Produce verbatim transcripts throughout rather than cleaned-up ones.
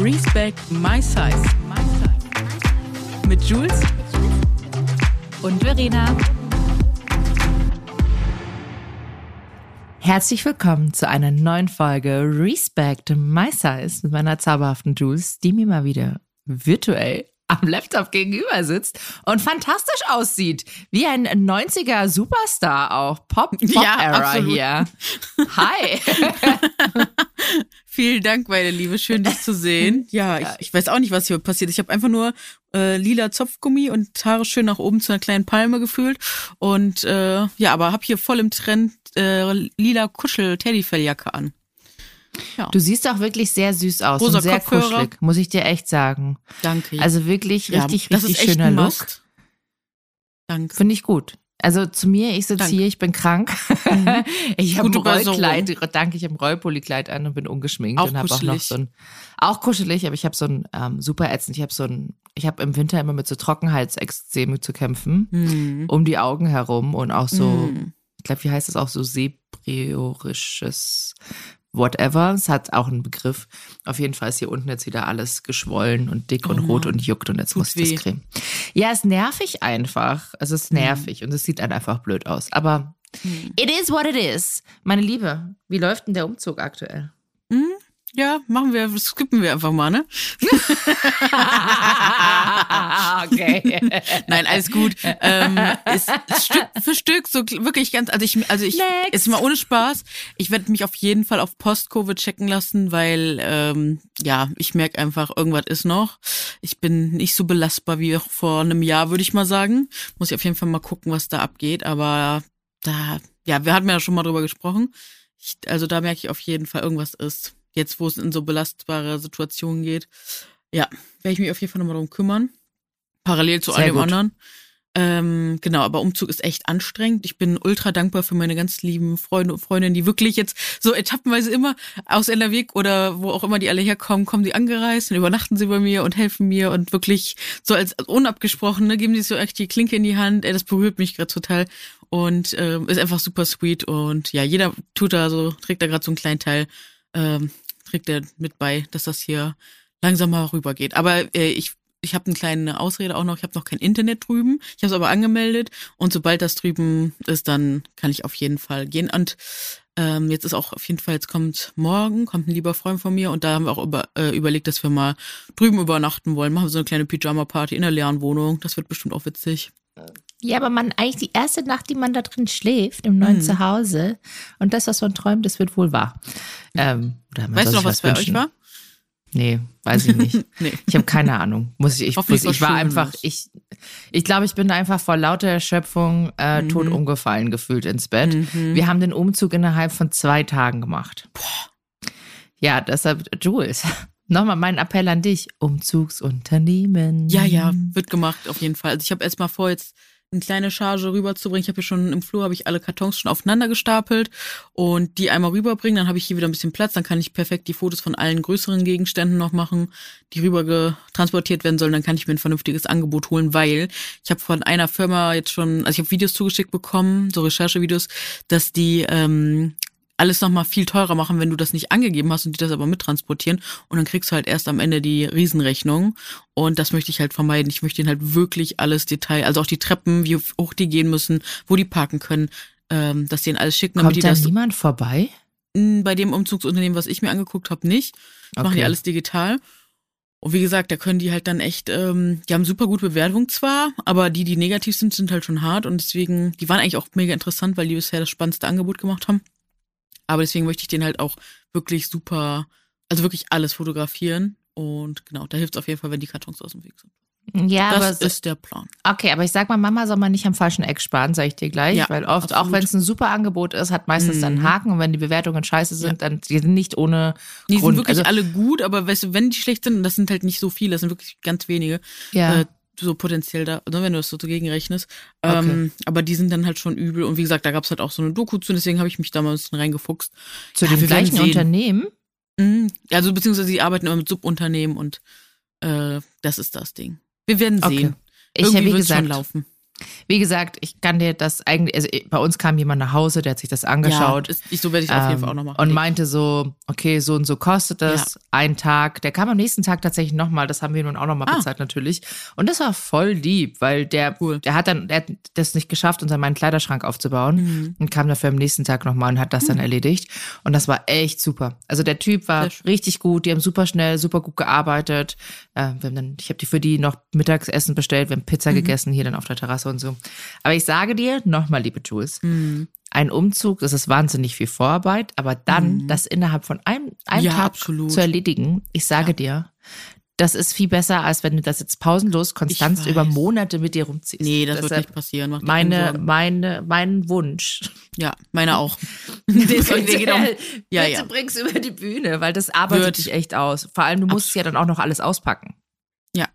Respect My Size. Mit Jules und Verena. Herzlich willkommen zu einer neuen Folge Respect My Size mit meiner zauberhaften Jules, die mir mal wieder virtuell am Laptop gegenüber sitzt und fantastisch aussieht. Wie ein neunziger Superstar auch. Pop-Pop-Era ja, hier. Hi. Vielen Dank, meine Liebe. Schön, dich zu sehen. Ja, ich, ich weiß auch nicht, was hier passiert. Ich habe einfach nur äh, lila Zopfgummi und Haare schön nach oben zu einer kleinen Palme gefühlt. Und äh, ja, aber habe hier voll im Trend äh, lila Kuschel-Teddyfelljacke an. Ja. Du siehst auch wirklich sehr süß aus Rosa und sehr Kopfhörer. kuschelig, muss ich dir echt sagen. Danke. Also wirklich ja, richtig, das richtig ist echt schöner ein Look. Must. Danke. Finde ich gut. Also zu mir, ich sitze Danke. hier, ich bin krank. Mhm. Ich habe ein Gute Rollkleid, Besserung. danke, ich habe ein Rollpullikleid an und bin ungeschminkt Auch und habe auch noch kuschelig. so ein, auch kuschelig, aber ich habe so ein ähm, super ätzend, ich habe so ein, ich habe im Winter immer mit so Trockenhalsexzeme zu kämpfen, Mhm. um die Augen herum und auch so, Mhm. ich glaube, wie heißt das auch so, sebriorisches whatever, es hat auch einen Begriff. Auf jeden Fall ist hier unten jetzt wieder alles geschwollen und dick Oh und rot Mann. und juckt und jetzt Tut muss ich weh. das cremen. Ja, ist nervig einfach. Also es ist nervig und es sieht dann einfach blöd aus. Aber Mhm. it is what it is. Meine Liebe, wie läuft denn der Umzug aktuell? Mhm. Ja, machen wir, skippen wir einfach mal, ne? Okay. Nein, alles gut. Ähm, ist Stück für Stück so wirklich ganz, also ich, also ich, Next. ist mal ohne Spaß. Ich werde mich auf jeden Fall auf Post-Covid checken lassen, weil, ähm, ja, ich merke einfach, irgendwas ist noch. Ich bin nicht so belastbar wie vor einem Jahr, würde ich mal sagen. Muss ich auf jeden Fall mal gucken, was da abgeht, aber da, ja, wir hatten ja schon mal drüber gesprochen. Ich, also da merke ich auf jeden Fall, irgendwas ist. Jetzt, wo es in so belastbare Situationen geht. Ja, werde ich mich auf jeden Fall nochmal darum kümmern. Parallel zu all Sehr dem gut. anderen. Ähm, genau, aber Umzug ist echt anstrengend. Ich bin ultra dankbar für meine ganz lieben Freunde und Freundinnen, die wirklich jetzt so etappenweise immer aus N R W oder wo auch immer die alle herkommen, kommen die angereist und übernachten sie bei mir und helfen mir und wirklich so als unabgesprochene geben die so echt die Klinke in die Hand. Ey, das berührt mich gerade total und ähm, ist einfach super sweet und ja, jeder tut da so, trägt da gerade so einen kleinen Teil, ähm, trägt er mit bei, dass das hier langsam mal rübergeht. Aber äh, ich ich habe eine kleine Ausrede auch noch, ich habe noch kein Internet drüben, ich habe es aber angemeldet und sobald das drüben ist, dann kann ich auf jeden Fall gehen. Und ähm, jetzt ist auch auf jeden Fall, jetzt kommt morgen, kommt ein lieber Freund von mir und da haben wir auch über, äh, überlegt, dass wir mal drüben übernachten wollen. Machen wir so eine kleine Pyjama-Party in der leeren Wohnung, das wird bestimmt auch witzig. Ja, aber man eigentlich die erste Nacht, die man da drin schläft, im neuen Mhm. Zuhause und das, was man träumt, das wird wohl wahr. Ähm, oder man Weißt soll du noch, sich was bei wünschen. euch war? Nee, weiß ich nicht. Nee. Ich habe keine Ahnung. Muss ich, ich, Hoffentlich muss, ich was war Schönes. einfach, ich, ich glaube, ich bin einfach vor lauter Erschöpfung äh, Mhm. tot umgefallen gefühlt ins Bett. Mhm. Wir haben den Umzug innerhalb von zwei Tagen gemacht. Ja, deshalb, Jules, nochmal mein Appell an dich. Umzugsunternehmen. Ja, ja, wird gemacht auf jeden Fall. Also ich habe erst mal vor, jetzt eine kleine Charge rüberzubringen. Ich habe hier schon im Flur, habe ich alle Kartons schon aufeinander gestapelt und die einmal rüberbringen. Dann habe ich hier wieder ein bisschen Platz. Dann kann ich perfekt die Fotos von allen größeren Gegenständen noch machen, die rüber transportiert werden sollen. Dann kann ich mir ein vernünftiges Angebot holen, weil ich habe von einer Firma jetzt schon, also ich habe Videos zugeschickt bekommen, so Recherchevideos, dass die ähm, alles nochmal viel teurer machen, wenn du das nicht angegeben hast und die das aber mittransportieren und dann kriegst du halt erst am Ende die Riesenrechnung und das möchte ich halt vermeiden. Ich möchte ihnen halt wirklich alles Detail, also auch die Treppen, wie hoch die gehen müssen, wo die parken können, ähm, dass die ihnen alles schicken, damit Kommt die da das niemand vorbei? mh, bei dem Umzugsunternehmen, was ich mir angeguckt habe, nicht. Das machen die Okay. alles digital. Und wie gesagt, da können die halt dann echt, ähm, die haben super gute Bewertung zwar, aber die, die negativ sind, sind halt schon hart und deswegen, die waren eigentlich auch mega interessant, weil die bisher das spannendste Angebot gemacht haben. Aber deswegen möchte ich den halt auch wirklich super, also wirklich alles fotografieren. Und genau, da hilft es auf jeden Fall, wenn die Kartons aus dem Weg sind. Ja, aber Das so, ist der Plan. okay, aber ich sag mal, Mama soll man nicht am falschen Eck sparen, sag ich dir gleich, Ja, weil oft, absolut. auch wenn es ein super Angebot ist, hat meistens dann einen Mhm. Haken und wenn die Bewertungen scheiße sind, dann die sind nicht ohne Die sind Grund. wirklich also, alle gut, aber weißt du, wenn die schlecht sind, und das sind halt nicht so viele, das sind wirklich ganz wenige, ja. äh, so potenziell da, ne, wenn du das so dagegen rechnest. Okay. Ähm, aber die sind dann halt schon übel. Und wie gesagt, da gab's halt auch so eine Doku zu, deswegen habe ich mich da mal ein bisschen reingefuchst. Zu ja, dem wir werden gleichen sehen. Unternehmen? Mhm. Also beziehungsweise die arbeiten immer mit Subunternehmen und äh, das ist das Ding. Wir werden Okay. sehen. Ich Irgendwie habe, wie wird's gesagt, schon laufen. Wie gesagt, ich kann dir das eigentlich, also bei uns kam jemand nach Hause, der hat sich das angeschaut. Ja, ist, so werde ich ähm, auf jeden Fall auch noch machen. Und meinte so, okay, so und so kostet das, ja. ein Tag. Der kam am nächsten Tag tatsächlich nochmal, das haben wir nun auch nochmal ah. bezahlt natürlich. Und das war voll lieb, weil der, cool. der hat dann, der hat das nicht geschafft, uns meinen Kleiderschrank aufzubauen mhm. und kam dafür am nächsten Tag nochmal und hat das mhm. dann erledigt. Und das war echt super. Also der Typ war richtig gut, die haben super schnell, super gut gearbeitet. Äh, wir haben dann, ich habe die für die noch Mittagessen bestellt, wir haben Pizza mhm. gegessen, hier dann auf der Terrasse und so. Aber ich sage dir, nochmal, liebe Jules, mhm. ein Umzug, das ist wahnsinnig viel Vorarbeit, aber dann mhm. das innerhalb von einem, einem ja, Tag absolut. zu erledigen, ich sage ja. dir, das ist viel besser, als wenn du das jetzt pausenlos konstant über Monate mit dir rumziehst. Nee, das Deshalb wird nicht passieren. Mach meine, meine, mein Wunsch. Ja, meine auch. bitte, genau. ja, bitte ja. bring's über die Bühne, weil das arbeitet wird. dich echt aus. Vor allem, du musst ja dann auch noch alles auspacken. Ja.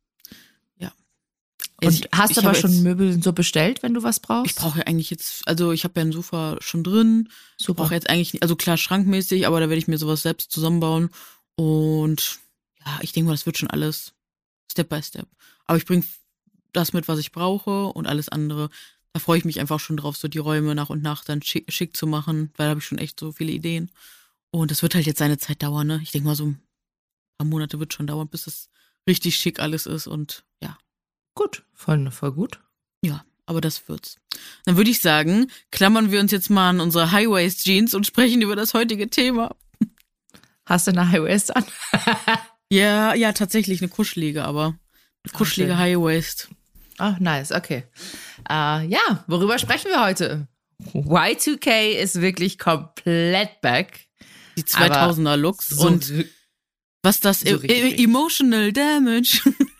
Und ich, hast ich aber habe schon jetzt, Möbel so bestellt, wenn du was brauchst? Ich brauche ja eigentlich jetzt, also ich habe ja ein Sofa schon drin. Super. Ich brauche jetzt eigentlich, also klar schrankmäßig, aber da werde ich mir sowas selbst zusammenbauen. Und ja, ich denke mal, das wird schon alles Step by Step. Aber ich bringe das mit, was ich brauche und alles andere. Da freue ich mich einfach schon drauf, so die Räume nach und nach dann schick, schick zu machen, weil da habe ich schon echt so viele Ideen. Und das wird halt jetzt seine Zeit dauern, ne? Ich denke mal, so ein paar Monate wird schon dauern, bis es richtig schick alles ist und ja. Gut, voll, voll gut. Ja, aber das wird's. Dann würde ich sagen, klammern wir uns jetzt mal an unsere High-Waist-Jeans und sprechen über das heutige Thema. Hast du eine High-Waist an? ja, ja, tatsächlich eine kuschelige, aber eine kuschelige okay. High-Waist. Ach, nice, okay. Uh, ja, worüber sprechen wir heute? Y zwei K ist wirklich komplett back. Die zweitausender-Looks so und was das so e- e- Emotional Damage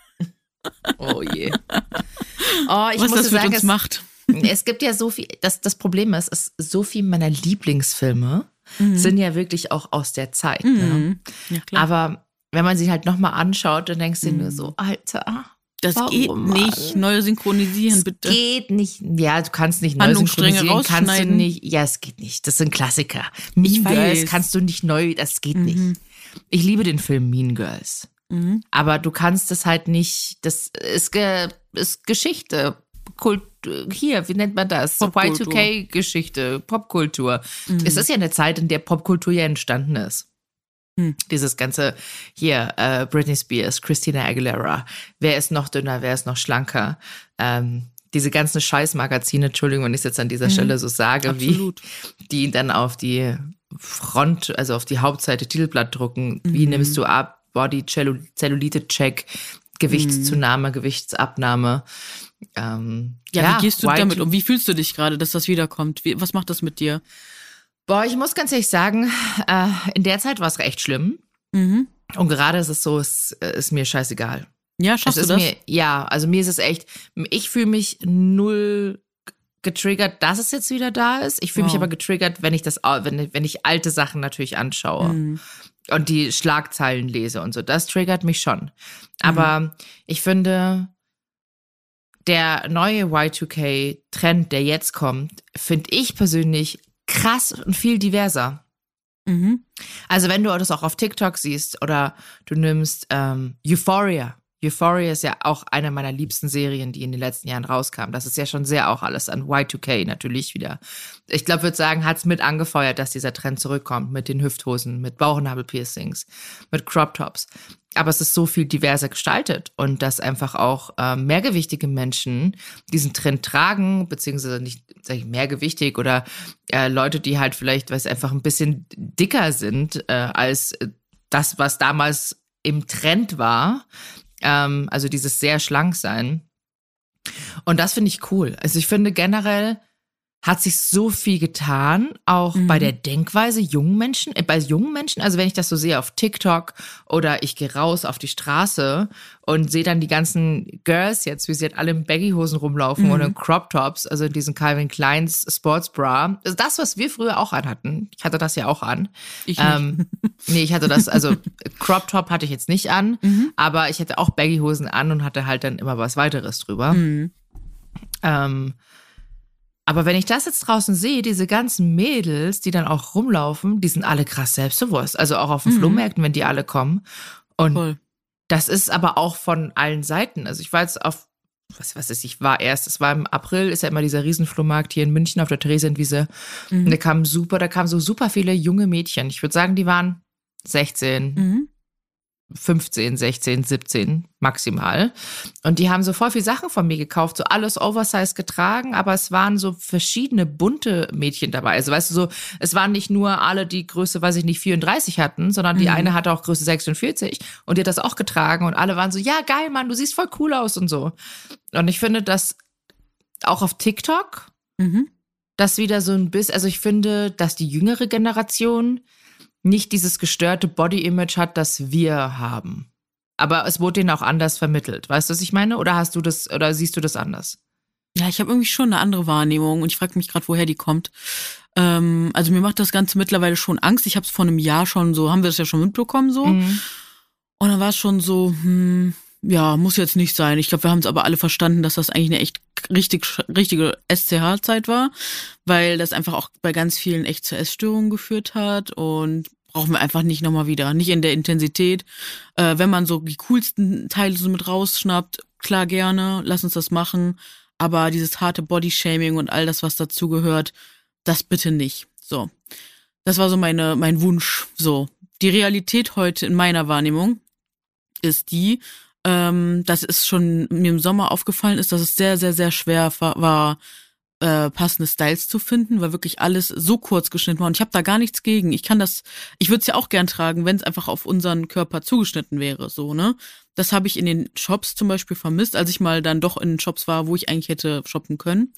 Oh je. Oh, ich Was muss das sagen, mit uns es, macht. Es gibt ja so viel, das, das Problem ist, es, so viel meiner Lieblingsfilme mhm. sind ja wirklich auch aus der Zeit. Mhm. Ne? Ja, klar. Aber wenn man sie halt nochmal anschaut, dann denkst du mhm. nur so, Alter, das warum, geht nicht. Mann? Neu synchronisieren, das bitte. geht nicht. Ja, du kannst nicht neu synchronisieren. Kannst du nicht. Ja, es geht nicht. Das sind Klassiker. Mean Girls kannst du nicht neu, das geht mhm. nicht. Ich liebe den Film Mean Girls. Mhm. Aber du kannst es halt nicht, das ist, ge, ist Geschichte, Kult, hier, wie nennt man das? Y zwei K-Geschichte, Popkultur. Mhm. Es ist ja eine Zeit, in der Popkultur ja entstanden ist. Mhm. Dieses ganze, hier, äh, Britney Spears, Christina Aguilera, wer ist noch dünner, wer ist noch schlanker? Ähm, diese ganzen Scheißmagazine, Entschuldigung, wenn ich es jetzt an dieser mhm. Stelle so sage, Absolut. wie die dann auf die Front, also auf die Hauptseite Titelblatt drucken, mhm. wie nimmst du ab? Body, Zellulite-Check, Gewichtszunahme, mm. Gewichtsabnahme. Ähm, ja, ja, wie gehst du White damit um? Wie fühlst du dich gerade, dass das wiederkommt? Wie, was macht das mit dir? Boah, ich muss ganz ehrlich sagen, äh, in der Zeit war es echt schlimm. Mhm. Und gerade ist es so, es ist mir scheißegal. Ja, schaffst es du ist das? Mir, ja, also mir ist es echt, ich fühle mich null getriggert, dass es jetzt wieder da ist. Ich fühle wow. mich aber getriggert, wenn ich das, wenn, wenn ich alte Sachen natürlich anschaue. Mhm. Und die Schlagzeilen lese und so. Das triggert mich schon. Aber mhm. ich finde, der neue Y zwei K-Trend, der jetzt kommt, finde ich persönlich krass und viel diverser. Mhm. Also wenn du das auch auf TikTok siehst oder du nimmst ähm, Euphoria. Euphoria ist ja auch eine meiner liebsten Serien, die in den letzten Jahren rauskam. Das ist ja schon sehr auch alles an Y zwei K natürlich wieder. Ich glaube, würde sagen, hat es mit angefeuert, dass dieser Trend zurückkommt mit den Hüfthosen, mit Bauchnabelpiercings, mit Crop Tops. Aber es ist so viel diverser gestaltet und dass einfach auch äh, mehrgewichtige Menschen diesen Trend tragen, beziehungsweise nicht, sag ich, mehrgewichtig oder äh, Leute, die halt vielleicht, weil es einfach ein bisschen dicker sind äh, als das, was damals im Trend war. Ähm, also dieses sehr schlank sein. Und das finde ich cool. Also ich finde generell hat sich so viel getan, auch mhm. bei der Denkweise jungen Menschen, äh, bei jungen Menschen, also wenn ich das so sehe auf TikTok oder ich gehe raus auf die Straße und sehe dann die ganzen Girls jetzt, wie sie halt alle in Baggy-Hosen rumlaufen mhm. und in Crop-Tops, also in diesen Calvin Kleins Sportsbra. Also das, was wir früher auch anhatten. Ich hatte das ja auch an. Ich nicht. Ähm, nee, ich hatte das, also Crop-Top hatte ich jetzt nicht an, mhm. aber ich hatte auch Baggy-Hosen an und hatte halt dann immer was weiteres drüber. Mhm. Ähm, Aber wenn ich das jetzt draußen sehe, diese ganzen Mädels, die dann auch rumlaufen, die sind alle krass selbstbewusst. Also auch auf den mhm. Flohmärkten, wenn die alle kommen. Und Voll. Das ist aber auch von allen Seiten. Also ich war jetzt auf was weiß ich, ich war erst, es war im April, ist ja immer dieser Riesenflohmarkt hier in München auf der Theresienwiese. Mhm. Und da kamen super, da kamen so super viele junge Mädchen. Ich würde sagen, die waren sechzehn, mhm. fünfzehn, sechzehn, siebzehn maximal. Und die haben so voll viel Sachen von mir gekauft, so alles Oversize getragen, aber es waren so verschiedene bunte Mädchen dabei. Also weißt du so, es waren nicht nur alle, die Größe, weiß ich nicht, vierunddreißig hatten, sondern die mhm. eine hatte auch Größe sechsundvierzig und die hat das auch getragen und alle waren so, ja geil, Mann, du siehst voll cool aus und so. Und ich finde, dass auch auf TikTok mhm. das wieder so ein bisschen, also ich finde, dass die jüngere Generation nicht dieses gestörte Body-Image hat, das wir haben. Aber es wurde denen auch anders vermittelt. Weißt du, was ich meine? Oder hast du das, oder siehst du das anders? Ja, ich habe irgendwie schon eine andere Wahrnehmung und ich frage mich gerade, woher die kommt. Ähm, also mir macht das Ganze mittlerweile schon Angst. Ich habe es vor einem Jahr schon so, haben wir das ja schon mitbekommen so. Mhm. Und dann war es schon so, hm, ja, muss jetzt nicht sein. Ich glaube, wir haben es aber alle verstanden, dass das eigentlich eine echt richtig richtige S C H-Zeit war, weil das einfach auch bei ganz vielen echt zu Essstörungen geführt hat und brauchen wir einfach nicht nochmal wieder. Nicht in der Intensität. Äh, wenn man so die coolsten Teile so mit rausschnappt, klar gerne, lass uns das machen. Aber dieses harte Bodyshaming und all das, was dazugehört, das bitte nicht. So, das war so meine mein Wunsch. So, die Realität heute in meiner Wahrnehmung ist die, ähm, dass es schon mir im Sommer aufgefallen ist, dass es sehr, sehr, sehr schwer war, äh, passende Styles zu finden, weil wirklich alles so kurz geschnitten war. Und ich habe da gar nichts gegen. Ich kann das, ich würde es ja auch gern tragen, wenn es einfach auf unseren Körper zugeschnitten wäre, so, ne? Das habe ich in den Shops zum Beispiel vermisst, als ich mal dann doch in Shops war, wo ich eigentlich hätte shoppen können.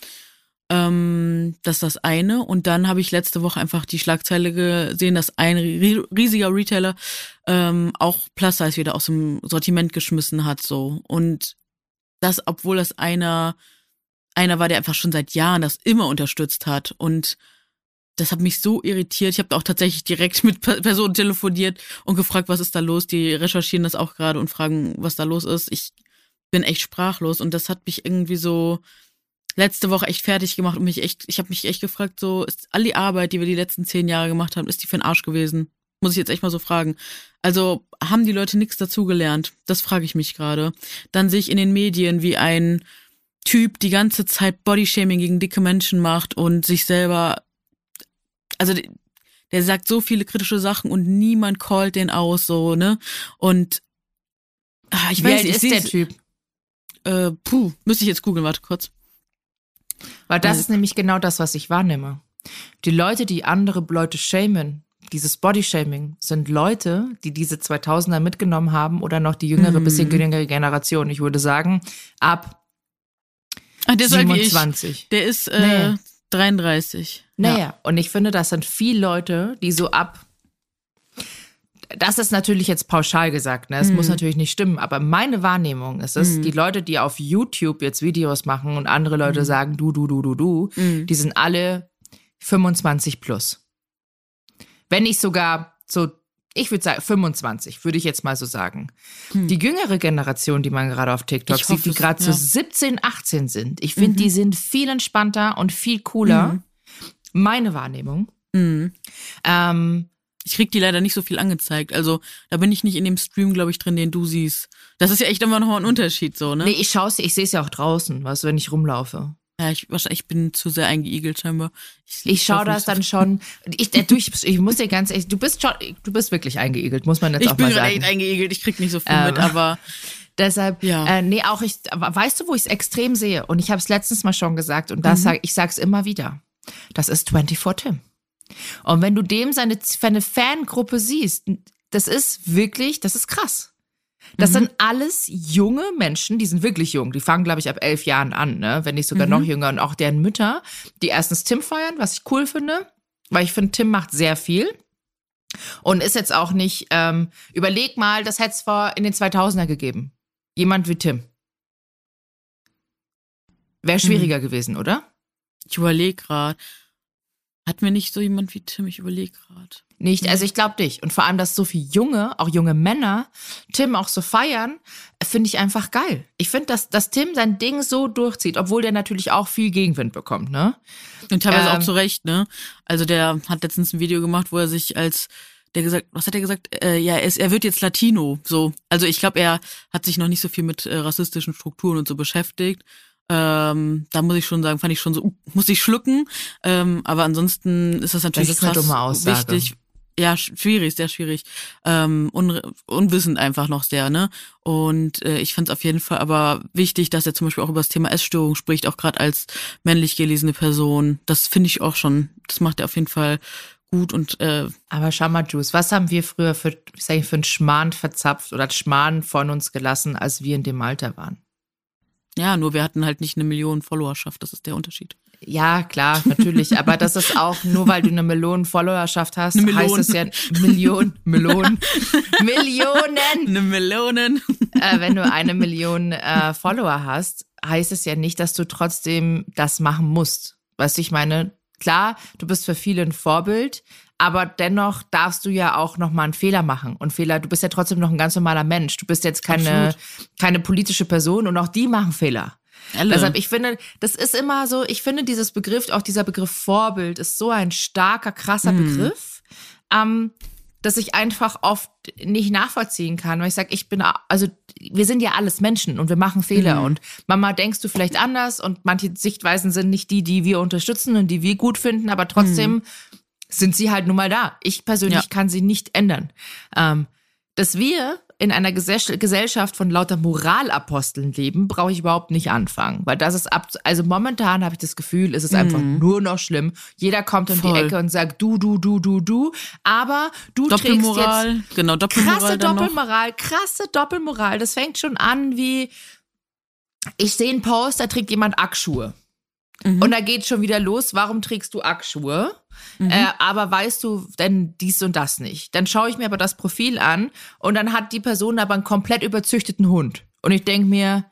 Ähm, das ist das eine. Und dann habe ich letzte Woche einfach die Schlagzeile gesehen, dass ein riesiger Retailer ähm, auch Plus-Size wieder aus dem Sortiment geschmissen hat, so. Und das, obwohl das einer einer war, der einfach schon seit Jahren das immer unterstützt hat. Und das hat mich so irritiert. Ich habe auch tatsächlich direkt mit Personen telefoniert und gefragt, was ist da los? Die recherchieren das auch gerade und fragen, was da los ist. Ich bin echt sprachlos und das hat mich irgendwie so letzte Woche echt fertig gemacht und mich echt, ich habe mich echt gefragt, so, ist all die Arbeit, die wir die letzten zehn Jahre gemacht haben, ist die für den Arsch gewesen? Muss ich jetzt echt mal so fragen. Also haben die Leute nichts dazugelernt? Das frage ich mich gerade. Dann sehe ich in den Medien, wie ein Typ die ganze Zeit Bodyshaming gegen dicke Menschen macht und sich selber, also der sagt so viele kritische Sachen und niemand callt den aus, so, ne? Und ach, ich Wie weiß alt nicht, ist der Typ? Äh, puh, müsste ich jetzt googeln, warte kurz. Weil das ist nämlich genau das, was ich wahrnehme. Die Leute, die andere Leute shamen, dieses Bodyshaming, sind Leute, die diese zweitausender mitgenommen haben oder noch die jüngere, mhm. bisschen jüngere Generation. Ich würde sagen, ab Ach, der siebenundzwanzig. Ist der ist äh, nee. dreiunddreißig. Naja, ja. Und ich finde, das sind viele Leute, die so ab, das ist natürlich jetzt pauschal gesagt, ne? Es mhm. muss natürlich nicht stimmen, aber meine Wahrnehmung ist es, mhm. die Leute, die auf YouTube jetzt Videos machen und andere Leute mhm. sagen, du, du, du, du, du, mhm. die sind alle fünfundzwanzig plus. Wenn nicht sogar so, ich würde sagen fünfundzwanzig, würde ich jetzt mal so sagen. Hm. Die jüngere Generation, die man gerade auf TikTok ich sieht, hoffe, die gerade ja. so siebzehn, achtzehn sind, ich finde, mhm. die sind viel entspannter und viel cooler. Mhm. Meine Wahrnehmung. Mhm. Ähm, ich krieg die leider nicht so viel angezeigt. Also da bin ich nicht in dem Stream, glaube ich, drin, den du siehst. Das ist ja echt immer noch mal ein Unterschied, so, ne? Nee, ich schaue es, ich sehe es ja auch draußen, weißt du, wenn ich rumlaufe. Ja, ich, wahrscheinlich, ich bin zu sehr eingeigelt scheinbar. Ich, ich schaue das so dann schon. Ich, ich, ich muss dir ganz ehrlich, du bist schon, du bist wirklich eingeigelt, muss man jetzt ich auch mal sagen. Ich bin echt eingeigelt, ich krieg nicht so viel ähm, mit, aber deshalb, ja. äh, nee, auch ich, weißt du, wo ich es extrem sehe? Und ich habe es letztens mal schon gesagt und das mhm. sag, ich sag's immer wieder. Das ist vierundzwanzig Tim. Und wenn du dem seine, seine Fangruppe siehst, das ist wirklich, das ist krass. Das mhm. sind alles junge Menschen, die sind wirklich jung. Die fangen, glaube ich, ab elf Jahren an, ne? Wenn nicht sogar mhm. noch jünger. Und auch deren Mütter, die erstens Tim feiern, was ich cool finde, weil ich finde, Tim macht sehr viel. Und ist jetzt auch nicht, ähm, überleg mal, das hätte es vor in den zweitausender gegeben. Jemand wie Tim. Wäre schwieriger mhm. gewesen, oder? Ich überlege gerade. Hatten wir nicht so jemand wie Tim? Ich überlege gerade. Nicht, also ich glaube nicht. Und vor allem, dass so viele junge, auch junge Männer, Tim auch so feiern, finde ich einfach geil. Ich finde, dass, dass Tim sein Ding so durchzieht, obwohl der natürlich auch viel Gegenwind bekommt, ne? Und teilweise ähm, auch zu Recht, ne? Also der hat letztens ein Video gemacht, wo er sich als der gesagt, was hat er gesagt? Äh, ja, er, ist, er wird jetzt Latino. So, also ich glaube, er hat sich noch nicht so viel mit äh, rassistischen Strukturen und so beschäftigt. Ähm, da muss ich schon sagen, fand ich schon so, uh, muss ich schlucken. Ähm, aber ansonsten ist das natürlich das ist krass eine dumme Aussage. wichtig. Ja, schwierig, sehr schwierig. Ähm, un, unwissend einfach noch sehr, ne? Und äh, ich fand es auf jeden Fall aber wichtig, dass er zum Beispiel auch über das Thema Essstörung spricht, auch gerade als männlich gelesene Person. Das finde ich auch schon, das macht er auf jeden Fall gut und äh, aber schau mal, Juice, was haben wir früher für, sag ich, für einen Schmarrn verzapft oder Schmarrn von uns gelassen, als wir in dem Alter waren? ja, nur wir hatten halt nicht eine Million Followerschaft, das ist der Unterschied. Ja, klar, natürlich. Aber das ist auch, nur weil du eine Million Followerschaft hast, Eine heißt Melone. es ja Million, Millionen, Millionen. Eine Melonen. Äh, wenn du eine Million äh, Follower hast, heißt es ja nicht, dass du trotzdem das machen musst. Weißt du, ich meine, klar, du bist für viele ein Vorbild, aber dennoch darfst du ja auch nochmal einen Fehler machen. Und Fehler, du bist ja trotzdem noch ein ganz normaler Mensch. Du bist jetzt keine, keine politische Person und auch die machen Fehler. Alle. Deshalb, ich finde, das ist immer so, ich finde dieses Begriff, auch dieser Begriff Vorbild ist so ein starker, krasser Mhm. Begriff, ähm, dass ich einfach oft nicht nachvollziehen kann, weil ich sage, ich bin, also wir sind ja alles Menschen und wir machen Fehler Mhm. und Mama, denkst du vielleicht anders und manche Sichtweisen sind nicht die, die wir unterstützen und die wir gut finden, aber trotzdem Mhm. sind sie halt nun mal da. Ich persönlich Ja. kann sie nicht ändern. Ähm, dass wir in einer Gesell- Gesellschaft von lauter Moralaposteln leben, brauche ich überhaupt nicht anfangen. Weil das ist ab, also momentan habe ich das Gefühl, es ist einfach nur noch schlimm. Jeder kommt um die Voll. Ecke und sagt du, du, du, du, du. Aber du trägst Doppelmoral, jetzt genau, Doppelmoral krasse dann noch. Doppelmoral, krasse Doppelmoral. Das fängt schon an wie, ich sehe einen Post, da trägt jemand Ackschuhe. Mhm. Und da geht schon wieder los, warum trägst du Ackschuhe? Mhm. Äh, aber weißt du denn dies und das nicht? Dann schaue ich mir aber das Profil an und dann hat die Person aber einen komplett überzüchteten Hund. Und ich denke mir,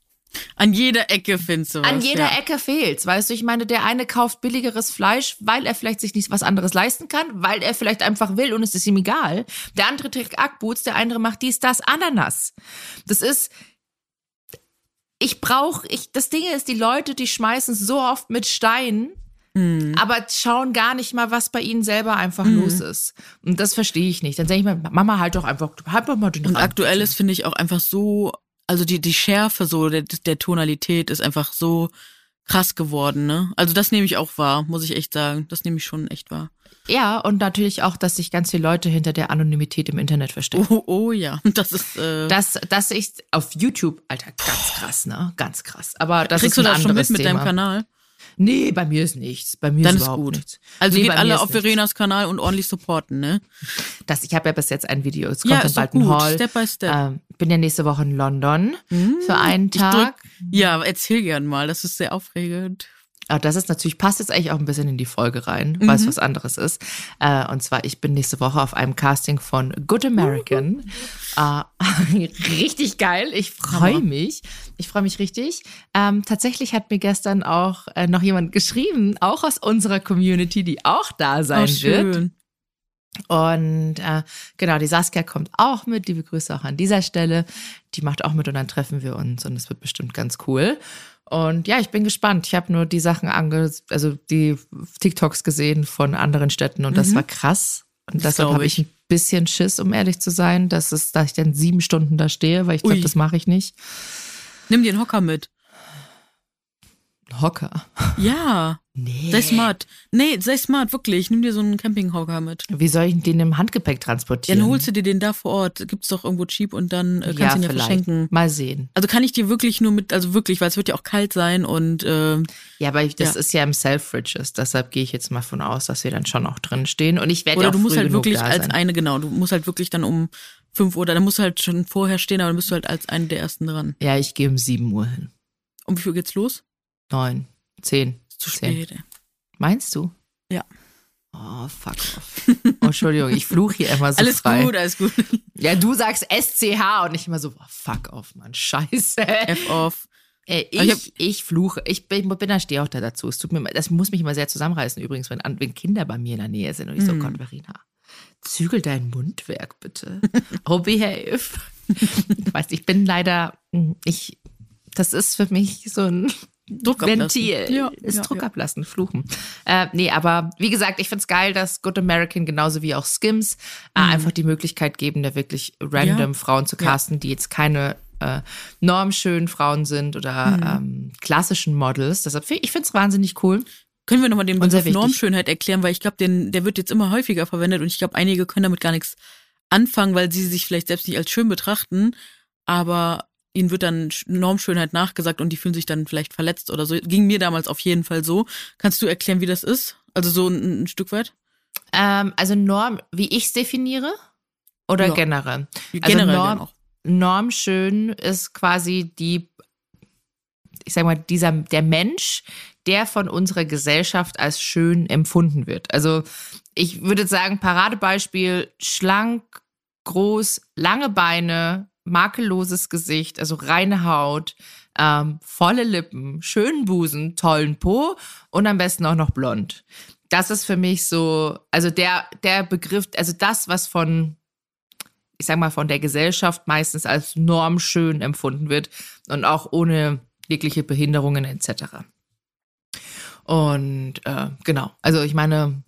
An jeder Ecke findest du was. an jeder ja. Ecke fehlt's. Weißt du, ich meine, der eine kauft billigeres Fleisch, weil er vielleicht sich nicht was anderes leisten kann, weil er vielleicht einfach will und es ist ihm egal. Der andere trägt Ackboots, der andere macht dies, das, Ananas. Das ist, ich brauche, ich, das Ding ist, die Leute, die schmeißen so oft mit Steinen, Mhm. aber schauen gar nicht mal, was bei ihnen selber einfach los ist. Und das verstehe ich nicht. Dann sage ich mir, Mama, halt doch einfach, halt doch mal den Und Rand. aktuell ist, finde ich, auch einfach so, also die, die Schärfe so der, der Tonalität ist einfach so krass geworden, ne? Also das nehme ich auch wahr, muss ich echt sagen. Das nehme ich schon echt wahr. Ja, und natürlich auch, dass sich ganz viele Leute hinter der Anonymität im Internet verstecken. Oh, oh ja, das ist, äh, Das, das ist auf YouTube, Alter, ganz krass, ne? Ganz krass. Aber das kriegst ist du ein das schon anderes mit mit Thema. deinem Kanal? Nee, bei mir ist nichts. Bei mir Dann ist ist überhaupt gut. nichts. Also Nee, geht bei mir alle ist auf nichts. Verenas Kanal und ordentlich supporten, ne? Das, ich habe ja bis jetzt ein Video, es Ja, kommt dann ist doch bald ein gut. Haul. Step by step. Ähm, bin ja nächste Woche in London für einen Ich drück, Tag. ja, erzähl gern mal, das ist sehr aufregend. Aber das ist natürlich, passt jetzt eigentlich auch ein bisschen in die Folge rein, Mhm. weil es was anderes ist. Äh, und zwar, ich bin nächste Woche auf einem Casting von Good American. Äh, richtig geil. Ich freue Hammer. mich. Ich freue mich richtig. Ähm, tatsächlich hat mir gestern auch äh, noch jemand geschrieben, auch aus unserer Community, die auch da sein Oh, wird. schön. Und äh, genau, die Saskia kommt auch mit. Liebe Grüße auch an dieser Stelle. Die macht auch mit und dann treffen wir uns und es wird bestimmt ganz cool. Und ja, ich bin gespannt. Ich habe nur die Sachen ange, also die TikToks gesehen von anderen Städten und das Mhm. war krass. Und Das deshalb glaub habe ich ich. ein bisschen Schiss, um ehrlich zu sein, dass es, dass ich dann sieben Stunden da stehe, weil ich glaube, Ui. das mache ich nicht. Nimm dir einen Hocker mit. Hocker. Ja, Nee. sei smart. Nee, sei smart, wirklich. Nimm dir so einen Campinghocker mit. Wie soll ich den im Handgepäck Ja, transportieren? dann holst du dir den da vor Ort. Gibt's doch irgendwo cheap und dann äh, kannst du ja, ihn ja vielleicht. verschenken. Mal sehen. Also kann ich dir wirklich nur mit, also wirklich, weil es wird ja auch kalt sein und äh, Ja, aber ich, das Ja. ist ja im Selfridges, deshalb gehe ich jetzt mal von aus, dass wir dann schon auch drin stehen. Und ich werde oder auch du musst früh halt genug wirklich da als sein. eine, genau, du musst halt wirklich dann um fünf Uhr, dann musst du halt schon vorher stehen, aber dann bist du halt als eine der ersten dran. Ja, ich gehe um sieben Uhr hin. Um wie viel geht's los? Neun, zehn. Ist zu Zehn. spät. ey. Meinst du? Ja. Oh, fuck off. Oh, Entschuldigung, ich fluche hier immer so Alles frei. gut, alles gut. Ja, du sagst S C H und ich immer so, oh, fuck off, Mann, scheiße. F off. Ey, Aber ich ich, ich fluche. Ich bin, bin da, stehe auch da dazu. Es tut mir, das muss mich immer sehr zusammenreißen übrigens, wenn, an- wenn Kinder bei mir in der Nähe sind und ich so, Mhm. Gott, Verena, zügel dein Mundwerk bitte. Oh, behave. Ich weiß, ich bin leider, ich, das ist für mich so ein Druck ablassen. Ventil. Ja, ist ja, Druck ja. ablassen, fluchen. Äh, nee, aber wie gesagt, ich find's geil, dass Good American genauso wie auch Skims äh, Mhm. einfach die Möglichkeit geben, da wirklich random Ja. Frauen zu casten, die jetzt keine äh, normschönen Frauen sind oder Mhm. ähm, klassischen Models. Deshalb find, ich find's wahnsinnig cool. Können wir nochmal den Und sehr Begriff wichtig. Normschönheit erklären, weil ich glaube, der wird jetzt immer häufiger verwendet und ich glaube, einige können damit gar nichts anfangen, weil sie sich vielleicht selbst nicht als schön betrachten, aber ihnen wird dann Normschönheit nachgesagt und die fühlen sich dann vielleicht verletzt oder so. Ging mir damals auf jeden Fall so. Kannst du erklären, wie das ist? Also so ein, ein Stück weit? Ähm, also Norm, wie ich's definiere? Oder Ja. generell? Generell also Norm, gern auch. Normschön ist quasi die, ich sag mal, dieser, der Mensch, der von unserer Gesellschaft als schön empfunden wird. Also ich würde sagen, Paradebeispiel, schlank, groß, lange Beine, makelloses Gesicht, also reine Haut, ähm, volle Lippen, schönen Busen, tollen Po und am besten auch noch blond. Das ist für mich so, also der, der Begriff, also das, was von, ich sag mal, von der Gesellschaft meistens als normschön empfunden wird und auch ohne jegliche Behinderungen et cetera. Und äh, genau, also ich meine,